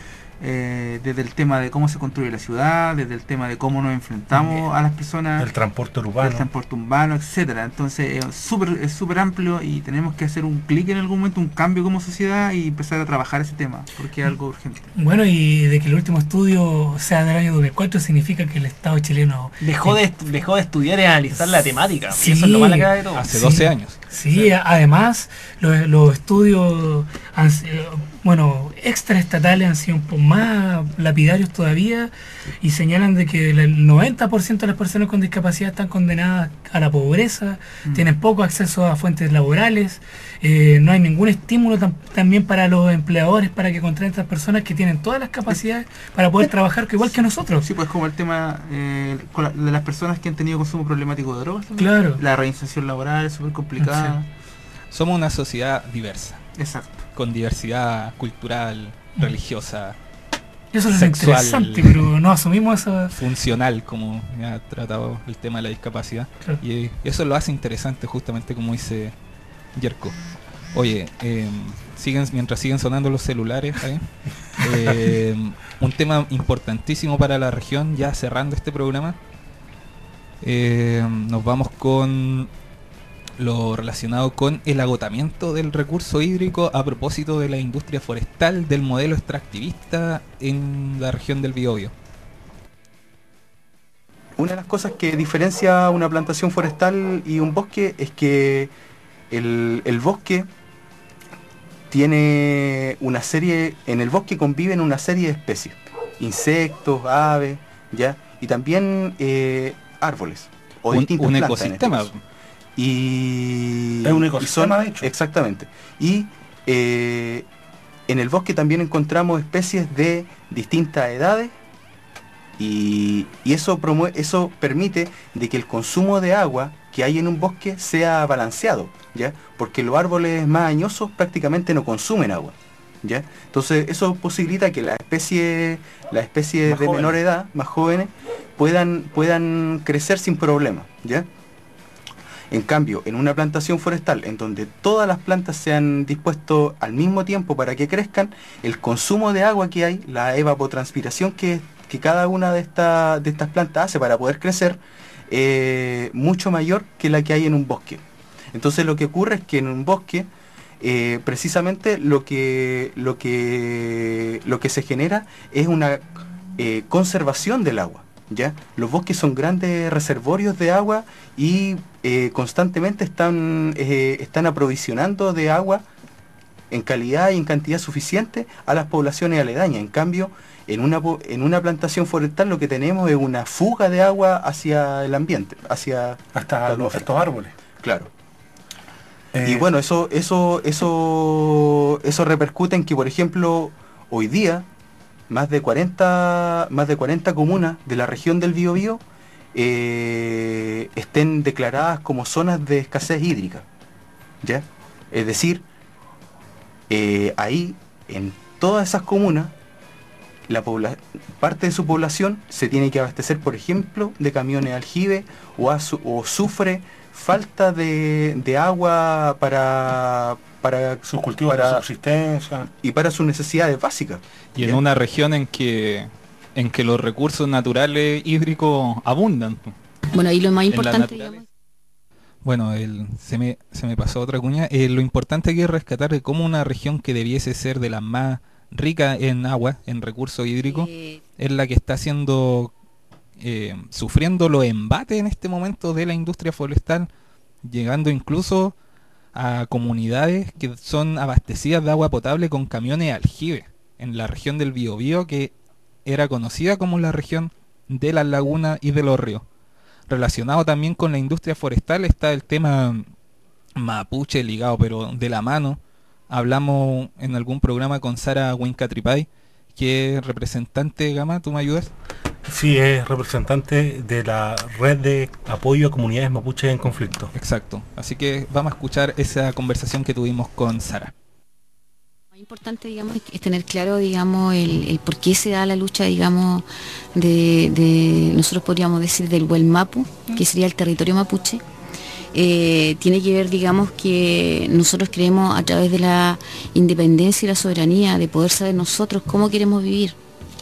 desde el tema de cómo se construye la ciudad, desde el tema de cómo nos enfrentamos a las personas, el transporte urbano, etcétera. Entonces es súper amplio y tenemos que hacer un clic en algún momento, un cambio como sociedad y empezar a trabajar ese tema, porque es algo urgente. Bueno, y de que el último estudio sea del año 2004 significa que el Estado chileno dejó de estudiar y analizar la temática. Sí, y eso es lo más grave de todo. Hace 12 años. Sí, además los estudios extraestatales han sido un poco más lapidarios todavía y señalan de que el 90% de las personas con discapacidad están condenadas a la pobreza, tienen poco acceso a fuentes laborales, no hay ningún estímulo también para los empleadores para que contraten a estas personas que tienen todas las capacidades para poder trabajar igual que nosotros. Sí, pues como el tema de las personas que han tenido consumo problemático de drogas también. Claro. La reinserción laboral es súper complicada. Sí. Somos una sociedad diversa. Exacto. Con diversidad cultural, religiosa, eso es sexual, interesante, pero no asumimos esa... funcional, como me ha tratado el tema de la discapacidad. Claro. Y eso lo hace interesante, justamente como dice Yerko. Oye, mientras siguen sonando los celulares, un tema importantísimo para la región, ya cerrando este programa, nos vamos con lo relacionado con el agotamiento del recurso hídrico a propósito de la industria forestal, del modelo extractivista en la región del Biobío. Una de las cosas que diferencia una plantación forestal y un bosque es que el bosque tiene una serie, en el bosque conviven una serie de especies, insectos, aves, ¿ya? Y también árboles o distintas plantas. Ecosistema. Y es un ecosistema, de hecho. Exactamente. Y en el bosque también encontramos especies de distintas edades y eso permite de que el consumo de agua que hay en un bosque sea balanceado, ¿ya? Porque los árboles más añosos prácticamente no consumen agua, ¿ya? Entonces eso posibilita que las especies de menor edad, más jóvenes, puedan crecer sin problema, ¿ya? En cambio, en una plantación forestal, en donde todas las plantas se han dispuesto al mismo tiempo para que crezcan, el consumo de agua que hay, la evapotranspiración que cada una de estas plantas hace para poder crecer, mucho mayor que la que hay en un bosque. Entonces lo que ocurre es que en un bosque, precisamente lo que se genera es una conservación del agua, ¿ya? Los bosques son grandes reservorios de agua y constantemente están aprovisionando de agua en calidad y en cantidad suficiente a las poblaciones aledañas. En cambio, en una plantación forestal lo que tenemos es una fuga de agua hacia el ambiente, hacia estos árboles. Claro. Y bueno, eso repercute en que, por ejemplo, hoy día más de 40 comunas de la región del Biobío estén declaradas como zonas de escasez hídrica, ¿ya? Es decir, ahí en todas esas comunas parte de su población se tiene que abastecer, por ejemplo, de camiones de aljibe o sufre falta de agua para sus cultivos, para subsistencia y para sus necesidades básicas. Y en una región en que los recursos naturales hídricos abundan. Bueno, ahí lo más importante, digamos. Bueno, se me pasó otra cuña. Lo importante aquí es rescatar de cómo una región que debiese ser de las más ricas en agua, en recursos hídricos, es la que está sufriendo los embates en este momento de la industria forestal, llegando incluso a comunidades que son abastecidas de agua potable con camiones de aljibe, en la región del Biobío, que era conocida como la región de las lagunas y de los ríos. Relacionado también con la industria forestal está el tema mapuche ligado, pero de la mano. Hablamos en algún programa con Sara Wincatripay, que es representante, Gama, ¿tú me ayudas? Sí, es representante de la red de apoyo a comunidades mapuches en conflicto. Exacto, así que vamos a escuchar esa conversación que tuvimos con Sara. Lo importante, digamos, es tener claro, digamos, el por qué se da la lucha, digamos, de nosotros podríamos decir del Huelmapu, que sería el territorio mapuche. Tiene que ver, digamos, que nosotros creemos a través de la independencia y la soberanía, de poder saber nosotros cómo queremos vivir,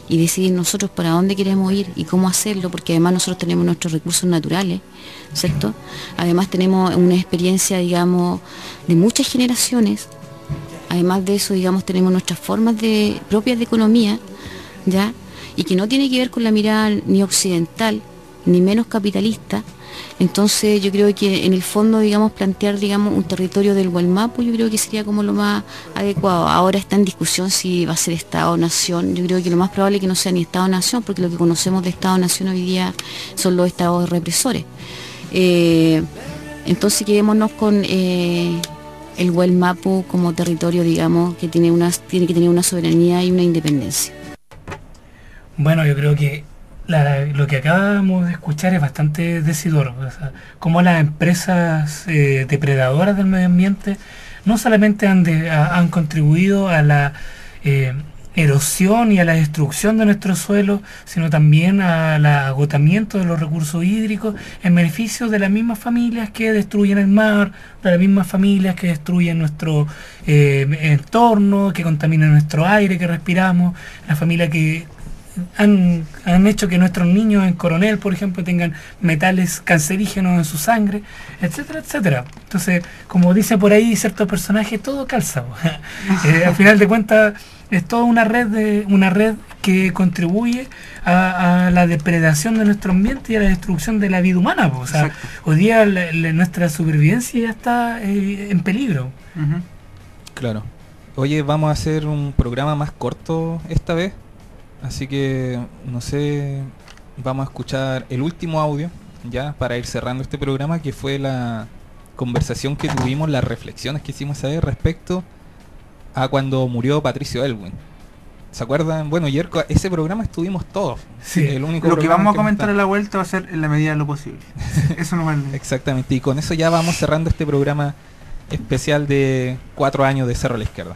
y decidir nosotros para dónde queremos ir y cómo hacerlo, porque además nosotros tenemos nuestros recursos naturales, ¿cierto? Además tenemos una experiencia, digamos, de muchas generaciones. Además de eso, digamos, tenemos nuestras formas propias de economía, ¿ya? Y que no tiene que ver con la mirada ni occidental, ni menos capitalista. Entonces yo creo que en el fondo, digamos, plantear, digamos, un territorio del Gualmapu, yo creo que sería como lo más adecuado. Ahora está en discusión si va a ser Estado o Nación. Yo creo que lo más probable es que no sea ni Estado o Nación, porque lo que conocemos de Estado o Nación hoy día son los estados represores. Entonces quedémonos con el Gualmapu como territorio, digamos, que tiene que tener una soberanía y una independencia. Bueno, yo creo que lo que acabamos de escuchar es bastante decidor. O sea, cómo las empresas depredadoras del medio ambiente no solamente han contribuido a la erosión y a la destrucción de nuestro suelo, sino también al agotamiento de los recursos hídricos en beneficio de las mismas familias que destruyen el mar, de las mismas familias que destruyen nuestro entorno, que contaminan nuestro aire que respiramos, las familias que han hecho que nuestros niños en Coronel, por ejemplo, tengan metales cancerígenos en su sangre, etcétera, etcétera. Entonces, como dice por ahí ciertos personajes, todo calza. Al final de cuentas, es toda una red que contribuye a la depredación de nuestro ambiente y a la destrucción de la vida humana. O sea, hoy día nuestra supervivencia ya está en peligro. Claro. Oye, vamos a hacer un programa más corto esta vez. Así que, no sé, vamos a escuchar el último audio, ya, para ir cerrando este programa, que fue la conversación que tuvimos, las reflexiones que hicimos ayer respecto a cuando murió Patricio Aylwin. ¿Se acuerdan? Bueno, ayer ese programa estuvimos todos. Sí, el único lo que vamos a que comentar a la vuelta va a ser en la medida de lo posible. Eso no vale. Exactamente, y con eso ya vamos cerrando este programa especial de 4 años de Cerro a la Izquierda.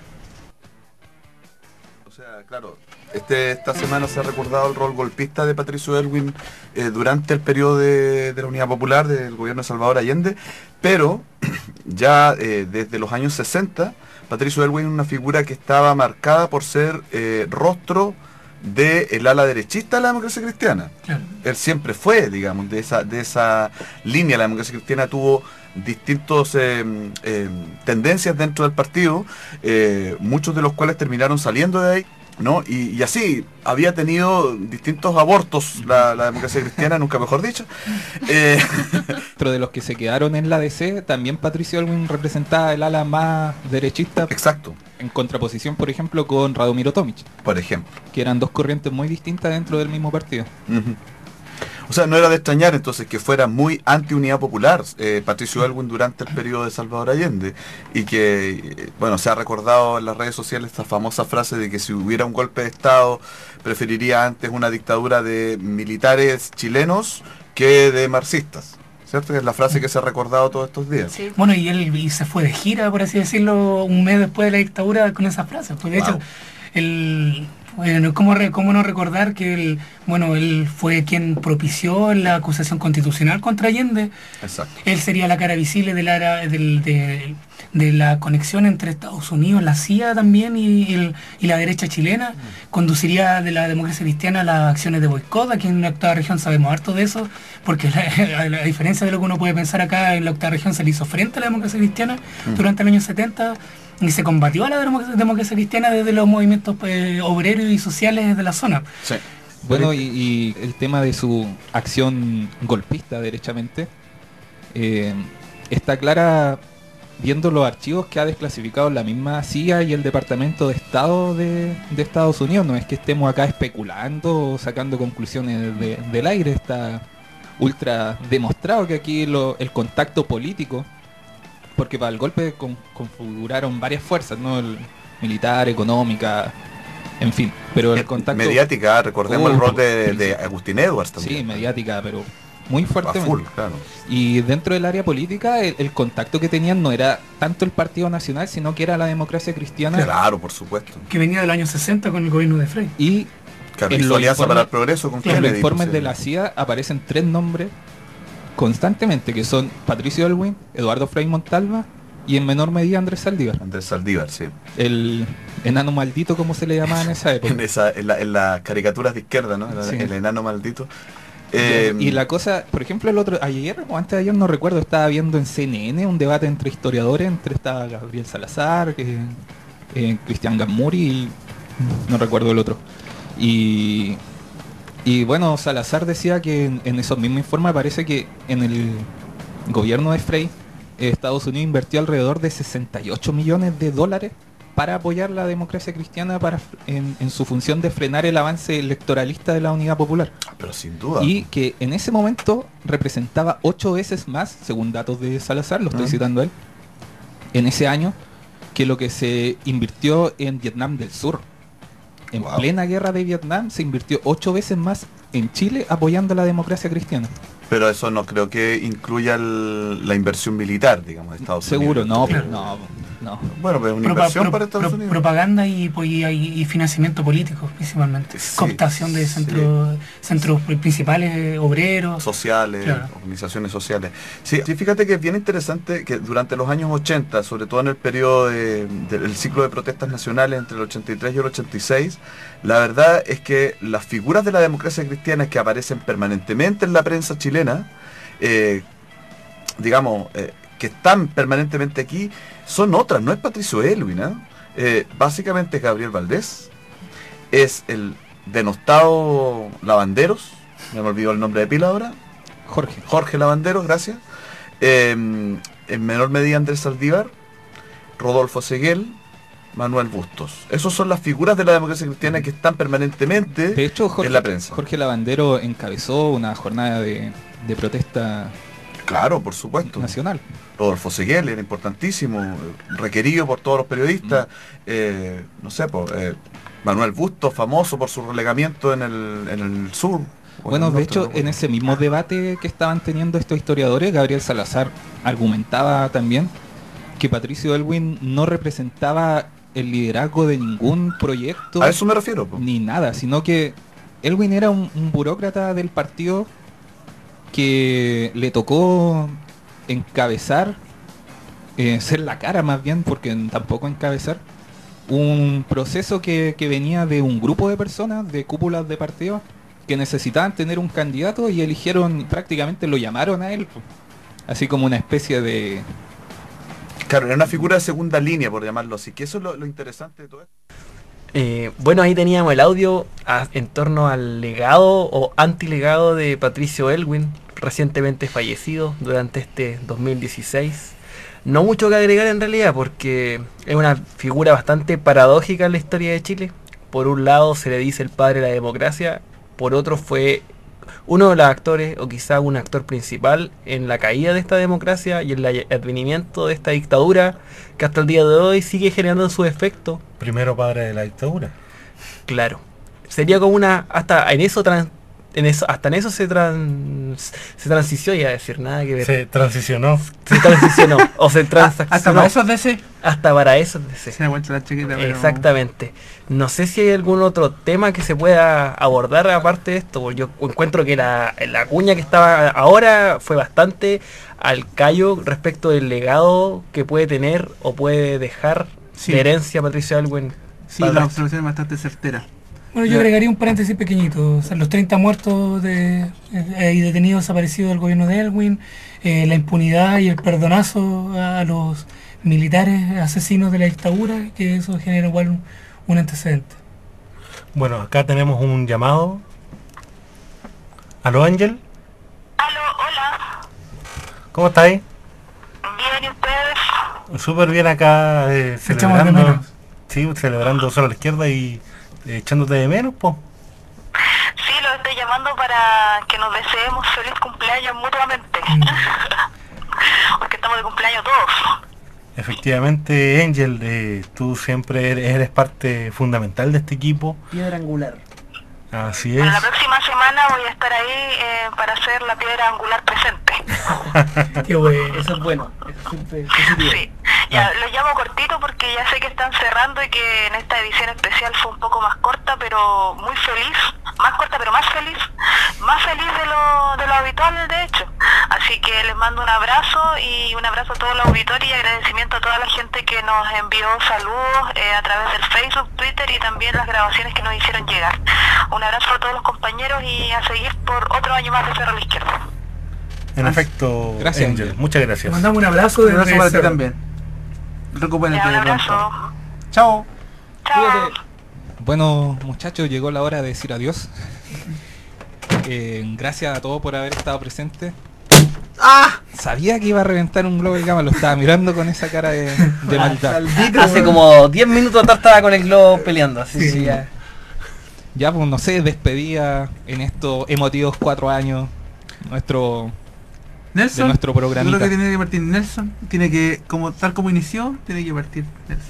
O sea, claro, esta semana se ha recordado el rol golpista de Patricio Aylwin durante el periodo de la Unidad Popular del gobierno de Salvador Allende, pero ya desde los años 60, Patricio Aylwin es una figura que estaba marcada por ser rostro del ala derechista de la democracia cristiana. Claro. Él siempre fue, digamos, de esa línea. La democracia cristiana tuvo distintos tendencias dentro del partido, muchos de los cuales terminaron saliendo de ahí, ¿no? Y así había tenido distintos abortos la democracia cristiana, nunca mejor dicho. Dentro de los que se quedaron en la DC, también Patricio Aylwin representaba el ala más derechista. Exacto. En contraposición, por ejemplo, con Radomiro Tomic. Por ejemplo. Que eran dos corrientes muy distintas dentro del mismo partido. O sea, no era de extrañar entonces que fuera muy anti-Unidad Popular Patricio Aylwin durante el periodo de Salvador Allende, y que, bueno, se ha recordado en las redes sociales esta famosa frase de que si hubiera un golpe de Estado preferiría antes una dictadura de militares chilenos que de marxistas, ¿cierto? Que es la frase que se ha recordado todos estos días. Sí. Bueno, y él se fue de gira, por así decirlo, un mes después de la dictadura con esa frase. Pues de hecho, bueno, ¿cómo no recordar que él fue quien propició la acusación constitucional contra Allende? Exacto. Él sería la cara visible de la conexión entre Estados Unidos, la CIA también y la derecha chilena. Conduciría de la democracia cristiana las acciones de boicot. Aquí en la octava región sabemos harto de eso, porque a diferencia de lo que uno puede pensar, acá en la octava región se le hizo frente a la democracia cristiana durante el año 70, y se combatió a la democracia cristiana desde los movimientos obreros y sociales de la zona. Sí. Bueno, y el tema de su acción golpista, derechamente, está clara viendo los archivos que ha desclasificado la misma CIA y el Departamento de Estado de Estados Unidos. No es que estemos acá especulando o sacando conclusiones del aire. Está ultra demostrado que aquí el contacto político, porque para el golpe configuraron varias fuerzas, ¿no? Militar, económica, en fin. Pero el contacto... Mediática, recordemos el rol de Agustín Edwards también. Sí, mediática, pero muy fuertemente. Full, claro. Y dentro del área política, el contacto que tenían no era tanto el Partido Nacional, sino que era la democracia cristiana. Claro, por supuesto. Que venía del año 60 con el gobierno de Frey. Y en los Alianza para el Progreso, con los informes de la CIA aparecen 3 nombres constantemente, que son Patricio Aylwin, Eduardo Frei Montalva y en menor medida Andrés Saldívar. Andrés Saldívar, sí. El enano maldito, como se le llamaba en esa época. en las caricaturas de izquierda, ¿no? Sí. El enano maldito. Y la cosa, por ejemplo, ayer o antes de ayer, no recuerdo, estaba viendo en CNN un debate entre historiadores, estaba Gabriel Salazar, Cristian Gamuri y no recuerdo el otro. Y bueno, Salazar decía que en esos mismos informes parece que en el gobierno de Frei, Estados Unidos invirtió alrededor de 68 millones de dólares para apoyar la democracia cristiana en su función de frenar el avance electoralista de la Unidad Popular. Pero sin duda. Y que en ese momento representaba 8 veces más, según datos de Salazar, lo estoy citando a él, en ese año, que lo que se invirtió en Vietnam del Sur. En plena guerra de Vietnam se invirtió 8 veces más en Chile apoyando la democracia cristiana. Pero eso no creo que incluya la inversión militar, digamos, de Estados Unidos. Seguro, no. Bueno, pero es una inversión para Estados Unidos. Propaganda y financiamiento político, principalmente. Sí, cooptación de centros principales, obreros. Sociales, claro. Organizaciones sociales. Sí, fíjate que es bien interesante que durante los años 80, sobre todo en el periodo del ciclo de protestas nacionales entre el 83 y el 86, la verdad es que las figuras de la democracia cristiana que aparecen permanentemente en la prensa chilena, que están permanentemente aquí, son otras, no es Patricio Aylwin, básicamente es Gabriel Valdés, es el denostado Lavanderos, me olvidó el nombre de pila ahora, Jorge Lavanderos, gracias, en menor medida Andrés Saldívar, Rodolfo Seguel, Manuel Bustos. Esas son las figuras de la democracia cristiana que están permanentemente de hecho, en la prensa. Jorge Lavandero encabezó una jornada de protesta. Claro, por supuesto. Nacional. Rodolfo Seguel era importantísimo, requerido por todos los periodistas. Manuel Bustos, famoso por su relegamiento en el sur. Bueno, de hecho, en ese mismo debate que estaban teniendo estos historiadores, Gabriel Salazar argumentaba también que Patricio Aylwin no representaba el liderazgo de ningún proyecto. A eso me refiero. Ni nada, sino que Aylwin era un burócrata del partido que le tocó encabezar, ser la cara más bien, porque tampoco encabezar, un proceso que venía de un grupo de personas, de cúpulas de partidos, que necesitaban tener un candidato y eligieron, prácticamente lo llamaron a él, así como una especie de... Claro, era una figura de segunda línea, por llamarlo así, que eso es lo interesante de todo esto. Bueno, ahí teníamos el audio en torno al legado o antilegado de Patricio Aylwin, recientemente fallecido durante este 2016. No mucho que agregar en realidad, porque es una figura bastante paradójica en la historia de Chile. Por un lado se le dice el padre de la democracia, por otro fue uno de los actores, o quizá un actor principal, en la caída de esta democracia y en el advenimiento de esta dictadura, que hasta el día de hoy sigue generando su efecto. Primero padre de la dictadura. Claro. Sería como una... Hasta en eso se transicionó, iba a decir, nada que ver. Se transicionó. O se transaccionó. ¿Hasta para esos DC? Hasta para esos DC. Se ha vuelto la chiquita, pero... Exactamente. No sé si hay algún otro tema que se pueda abordar aparte de esto, porque yo encuentro que la cuña que estaba ahora fue bastante al callo respecto del legado que puede tener o puede dejar de herencia Patricio Aylwin. Sí, la observación es bastante certera. Bueno, yo agregaría un paréntesis pequeñito. O sea, los 30 muertos y detenidos desaparecidos del gobierno de Aylwin, la impunidad y el perdonazo a los militares asesinos de la dictadura, que eso genera igual un antecedente. Bueno, acá tenemos un llamado. ¿Aló, Ángel? Aló, hola. ¿Cómo estáis? Bien, ¿y ustedes? Súper bien acá, celebrando solo a la izquierda y echándote de menos, po. Sí, lo estoy llamando para que nos deseemos feliz cumpleaños mutuamente. Porque estamos de cumpleaños todos. Efectivamente, Ángel, tú siempre eres parte fundamental de este equipo. Piedra angular. Así es. Para la próxima semana voy a estar ahí para hacer la piedra angular presente. Qué bueno. Eso es bueno. Eso siempre es positivo. Sí. Ya, lo llamo cortito porque ya sé que están cerrando y que en esta edición especial fue un poco más corta, pero muy feliz. Más corta, pero más feliz. Más feliz de lo habitual, de hecho. Así que les les mando un abrazo y un abrazo a todo el auditorio y agradecimiento a toda la gente que nos envió saludos a través del Facebook, Twitter y también las grabaciones que nos hicieron llegar. Un abrazo a todos los compañeros y a seguir por otro año más de Cerro a la Izquierda. En efecto, Gracias, Angel. Angel. Muchas gracias. Te mandamos un abrazo de para ti Cerro. también. Recupérate Un de abrazo. pronto. Chao. Chao. Bueno, muchachos, llegó la hora de decir adiós. Gracias a todos por haber estado presentes. ¡Ah! Sabía que iba a reventar un globo de gama, lo estaba mirando con esa cara de maldad. Hace como 10 minutos atrás estaba con el globo peleando, así sí. Ya. Ya, pues no sé, despedía en estos emotivos 4 años nuestro Nelson, nuestro programita. Yo creo que tiene que partir Nelson, tiene que, como tal como inició, tiene que partir Nelson.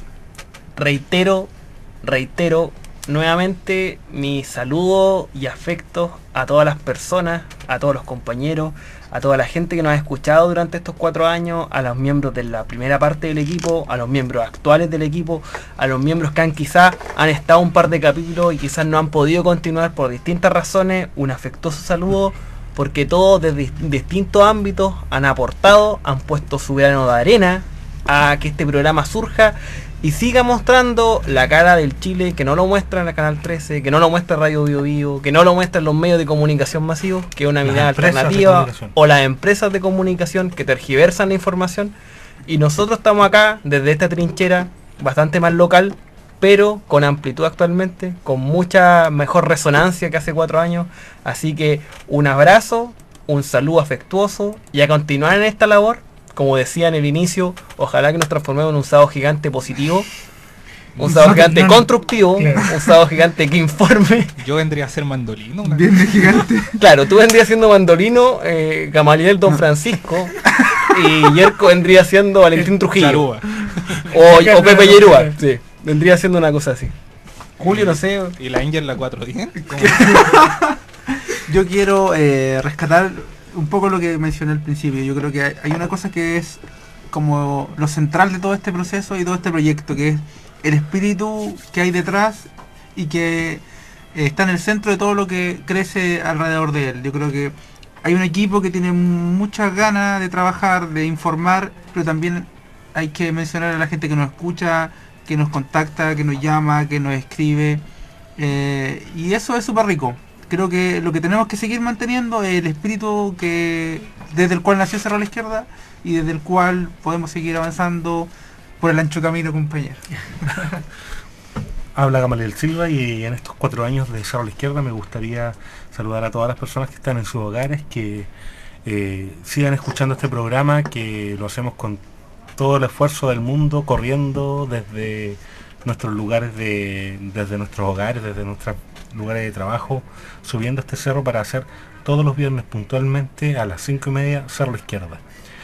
Reitero nuevamente mi saludo y afecto a todas las personas, a todos los compañeros, a toda la gente que nos ha escuchado durante estos 4 años, a los miembros de la primera parte del equipo, a los miembros actuales del equipo, a los miembros que quizás han estado un par de capítulos y quizás no han podido continuar por distintas razones. Un afectuoso saludo, porque todos desde distintos ámbitos han aportado, han puesto su grano de arena a que este programa surja y siga mostrando la cara del Chile, que no lo muestra en el Canal 13, que no lo muestra Radio Bio Bio, que no lo muestra en los medios de comunicación masivos, que es una mirada alternativa, o las empresas de comunicación que tergiversan la información. Y nosotros estamos acá desde esta trinchera bastante más local, pero con amplitud actualmente, con mucha mejor resonancia que hace 4 años. Así que un abrazo, un saludo afectuoso y a continuar en esta labor. Como decía en el inicio, ojalá que nos transformemos en un sábado gigante positivo, un sábado gigante constructivo, claro. Un sábado gigante que informe. Yo vendría a ser mandolino. Viernes gigante. Claro, tú vendrías siendo mandolino, Gamaliel Don Francisco, y Yerko vendría siendo Valentín Trujillo. O Pepe Yerúa, sí, vendría siendo una cosa así. Julio, no sé. ¿Y la Angel la 410? Yo quiero rescatar un poco lo que mencioné al principio. Yo creo que hay una cosa que es como lo central de todo este proceso y todo este proyecto, que es el espíritu que hay detrás y que está en el centro de todo lo que crece alrededor de él. Yo creo que hay un equipo que tiene muchas ganas de trabajar, de informar, pero también hay que mencionar a la gente que nos escucha, que nos contacta, que nos llama, que nos escribe, y eso es súper rico. Creo que lo que tenemos que seguir manteniendo es el espíritu que desde el cual nació Cerro a la Izquierda y desde el cual podemos seguir avanzando por el ancho camino, compañero. Habla Gamaliel Silva y en estos 4 años de Cerro a la Izquierda me gustaría saludar a todas las personas que están en sus hogares, que sigan escuchando este programa, que lo hacemos con todo el esfuerzo del mundo, corriendo desde nuestros lugares, desde nuestros hogares, desde nuestros lugares de trabajo, subiendo este cerro para hacer todos los viernes puntualmente a las 5:30 Cerro a la Izquierda.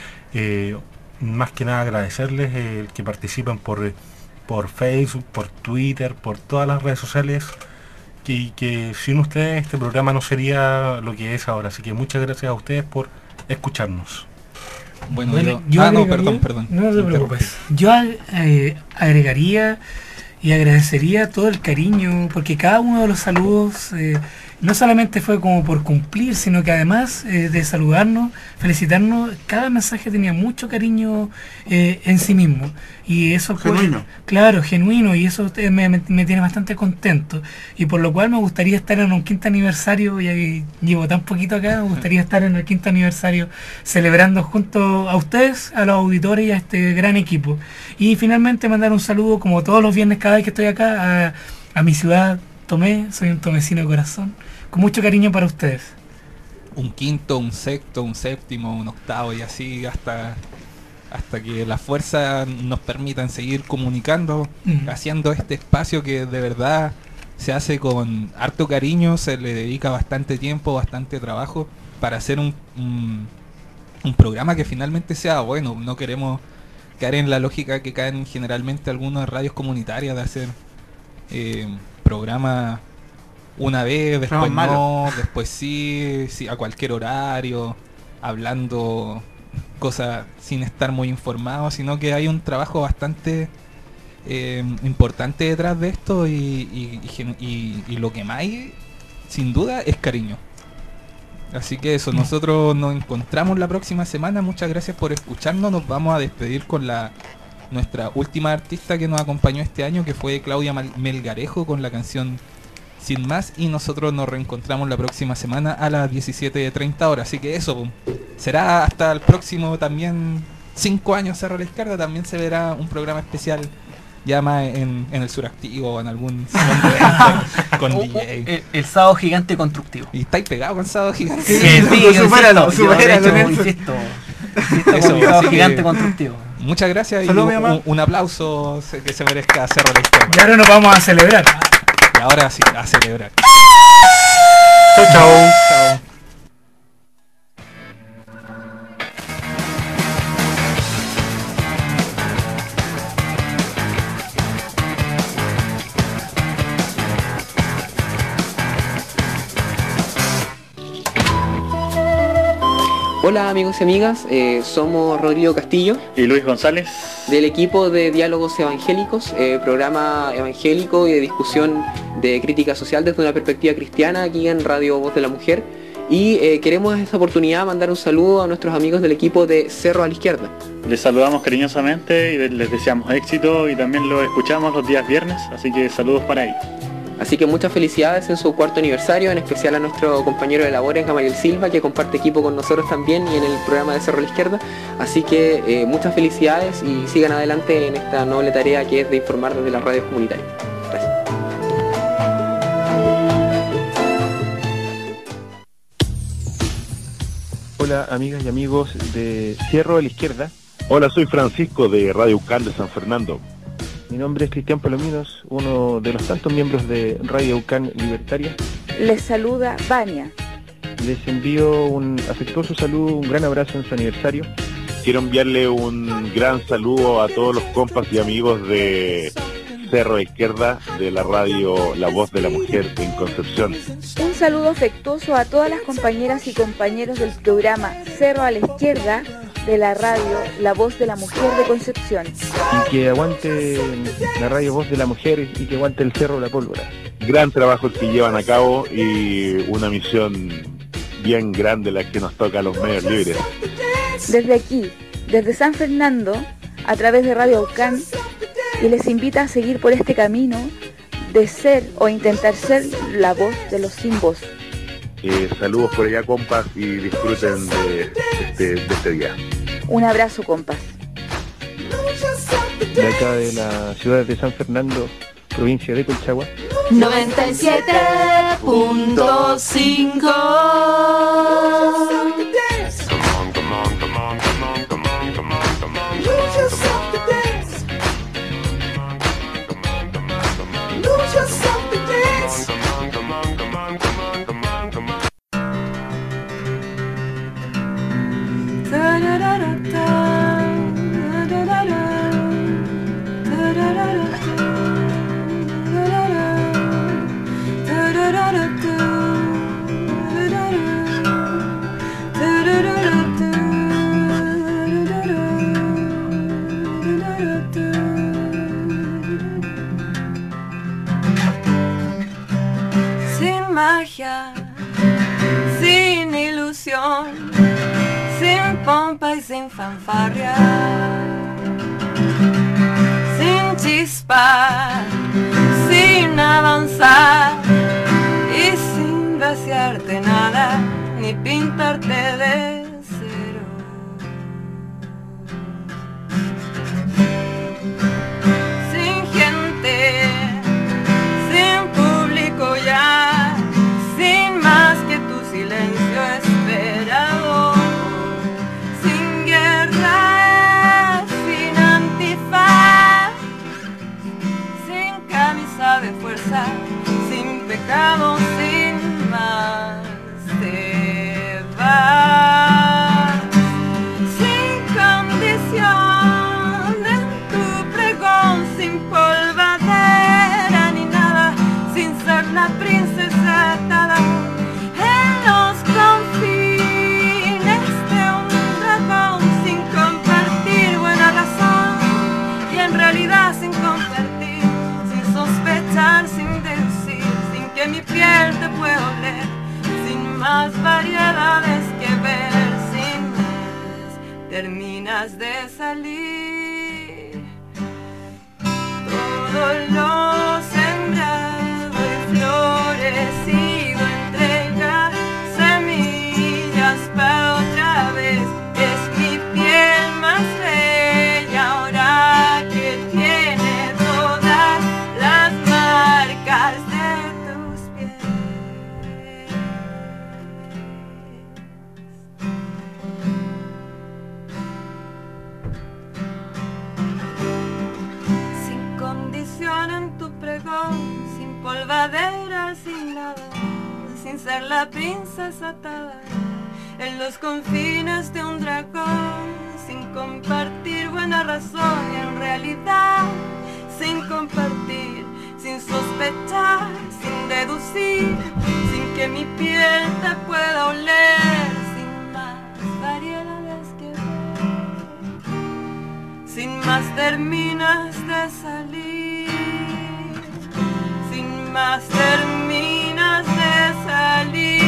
Más que nada agradecerles el que participen por Facebook, por Twitter, por todas las redes sociales, que sin ustedes este programa no sería lo que es ahora. Así que muchas gracias a ustedes por escucharnos. Bueno, perdón. No te preocupes. Yo agregaría y agradecería todo el cariño, porque cada uno de los saludos no solamente fue como por cumplir, sino que además de saludarnos, felicitarnos, cada mensaje tenía mucho cariño en sí mismo. Y eso fue, genuino. Claro, genuino, y eso me tiene bastante contento. Y por lo cual me gustaría estar en un 5º aniversario, ya que llevo tan poquito acá, me gustaría estar en el 5º aniversario celebrando junto a ustedes, a los auditores y a este gran equipo. Y finalmente mandar un saludo, como todos los viernes cada vez que estoy acá, a mi ciudad, Tomé. Soy un tomecino de corazón, con mucho cariño para ustedes. Un 5º, un 6º, un 7º, un 8º y así hasta que las fuerzas nos permitan seguir comunicando, haciendo este espacio que de verdad se hace con harto cariño, se le dedica bastante tiempo, bastante trabajo para hacer un programa que finalmente sea bueno. No queremos caer en la lógica que caen generalmente algunas radios comunitarias de hacer programas una vez, después no, después sí, a cualquier horario, hablando cosas sin estar muy informados, sino que hay un trabajo bastante importante detrás de esto y lo que más hay, sin duda, es cariño. Así que eso, nosotros nos encontramos la próxima semana. Muchas gracias por escucharnos. Nos vamos a despedir con nuestra última artista que nos acompañó este año, que fue Claudia Melgarejo, con la canción Sin Más, y nosotros nos reencontramos la próxima semana a las 17:30 horas. Así que eso, será hasta el próximo también 5 años Cerro a la Izquierda. También se verá un programa especial ya más en el Suractivo o en algún con DJ. El sábado gigante constructivo. Y estáis pegados con sábado gigante. Sí, supéralo. Sábado gigante constructivo. Muchas gracias. Salud, y un aplauso que se merezca Cerro a la Izquierda. Y ahora nos vamos a celebrar. Y ahora sí, a celebrar. Chau, chau. Chao. Hola amigos y amigas, somos Rodrigo Castillo y Luis González del equipo de Diálogos Evangélicos, programa evangélico y de discusión de crítica social desde una perspectiva cristiana aquí en Radio Voz de la Mujer, y queremos en esta oportunidad mandar un saludo a nuestros amigos del equipo de Cerro a la Izquierda. Les saludamos cariñosamente y les deseamos éxito, y también lo escuchamos los días viernes, así que saludos para ellos. Así que muchas felicidades en su 4º aniversario, en especial a nuestro compañero de labores, Gamaliel Silva, que comparte equipo con nosotros también y en el programa de Cerro a la Izquierda. Así que muchas felicidades y sigan adelante en esta noble tarea que es de informar desde las radios comunitarias. Gracias. Hola amigas y amigos de Cerro a la Izquierda. Hola, soy Francisco de Radio UCAN de San Fernando. Mi nombre es Cristian Palominos, uno de los tantos miembros de Radio UCAN Libertaria. Les saluda Vania. Les envío un afectuoso saludo, un gran abrazo en su aniversario. Quiero enviarle un gran saludo a todos los compas y amigos de Cerro a la Izquierda, de la radio La Voz de la Mujer en Concepción. Un saludo afectuoso a todas las compañeras y compañeros del programa Cerro a la Izquierda, de la radio La Voz de la Mujer de Concepción. Y que aguante la radio Voz de la Mujer y que aguante el Cerro La Pólvora. Gran trabajo el que llevan a cabo y una misión bien grande la que nos toca a los medios libres. Desde aquí, desde San Fernando, a través de Radio UCAN, y les invita a seguir por este camino de ser o intentar ser la voz de los sin voz. Saludos por allá, compas, y disfruten de este día. Un abrazo, compas. De acá de la ciudad de San Fernando, provincia de Colchagua. 97.5. Sin magia, sin ilusión, sin pompa y sin fanfarria, sin chispa, sin avanzar y sin vaciarte nada, ni pintarte de cero. Sin gente, sin público ya, sin más que tu silencio esperado, sin guerra, sin antifaz, sin camisa de fuerza, sin pecado, sin más, te vas. terminas de salir. Todo lo sembrado y florecido entrega semillas para otra vez. Es mi piel más bella ahora que tiene todas las marcas de tus pies. Sin condición en tu pregón, sin polvadera, sin nada, sin ser la princesa atada en los confines de un dragón, sin compartir buena razón y en realidad sin compartir, sin sospechar, sin deducir, sin que mi piel te pueda oler, sin más variedades que ver, sin más terminas de salir, sin más terminas de salir.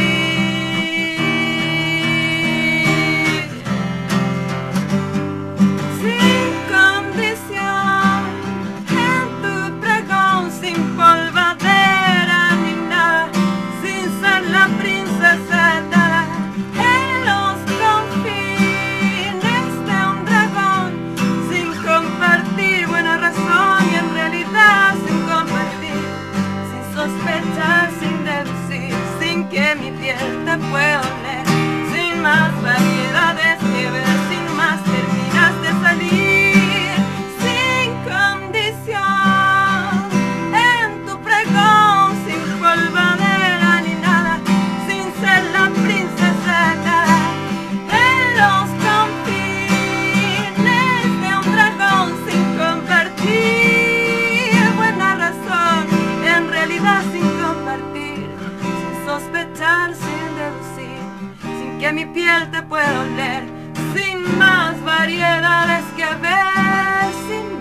Que mi piel te pueda oler, sin más variedades que ver, sin más terminas de salir, sin condición en tu pregón, sin polvadera ni nada, sin ser la princesa en los confines de un dragón, sin compartir buena razón, en realidad sin compartir, sospechar, sin deducir, sin que mi piel te pueda oler, sin más variedades que ver, sin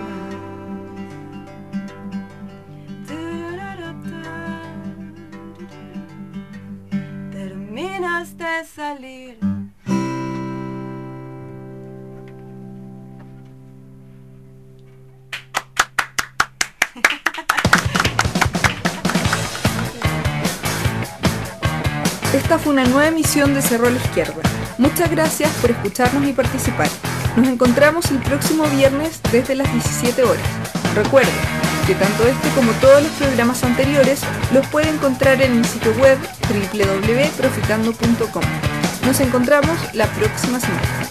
más. Terminas de salir. Esta fue una nueva emisión de Cerro a la Izquierda. Muchas gracias por escucharnos y participar. Nos encontramos el próximo viernes desde las 17 horas. Recuerden que tanto este como todos los programas anteriores los puede encontrar en el sitio web www.profitando.com. Nos encontramos la próxima semana.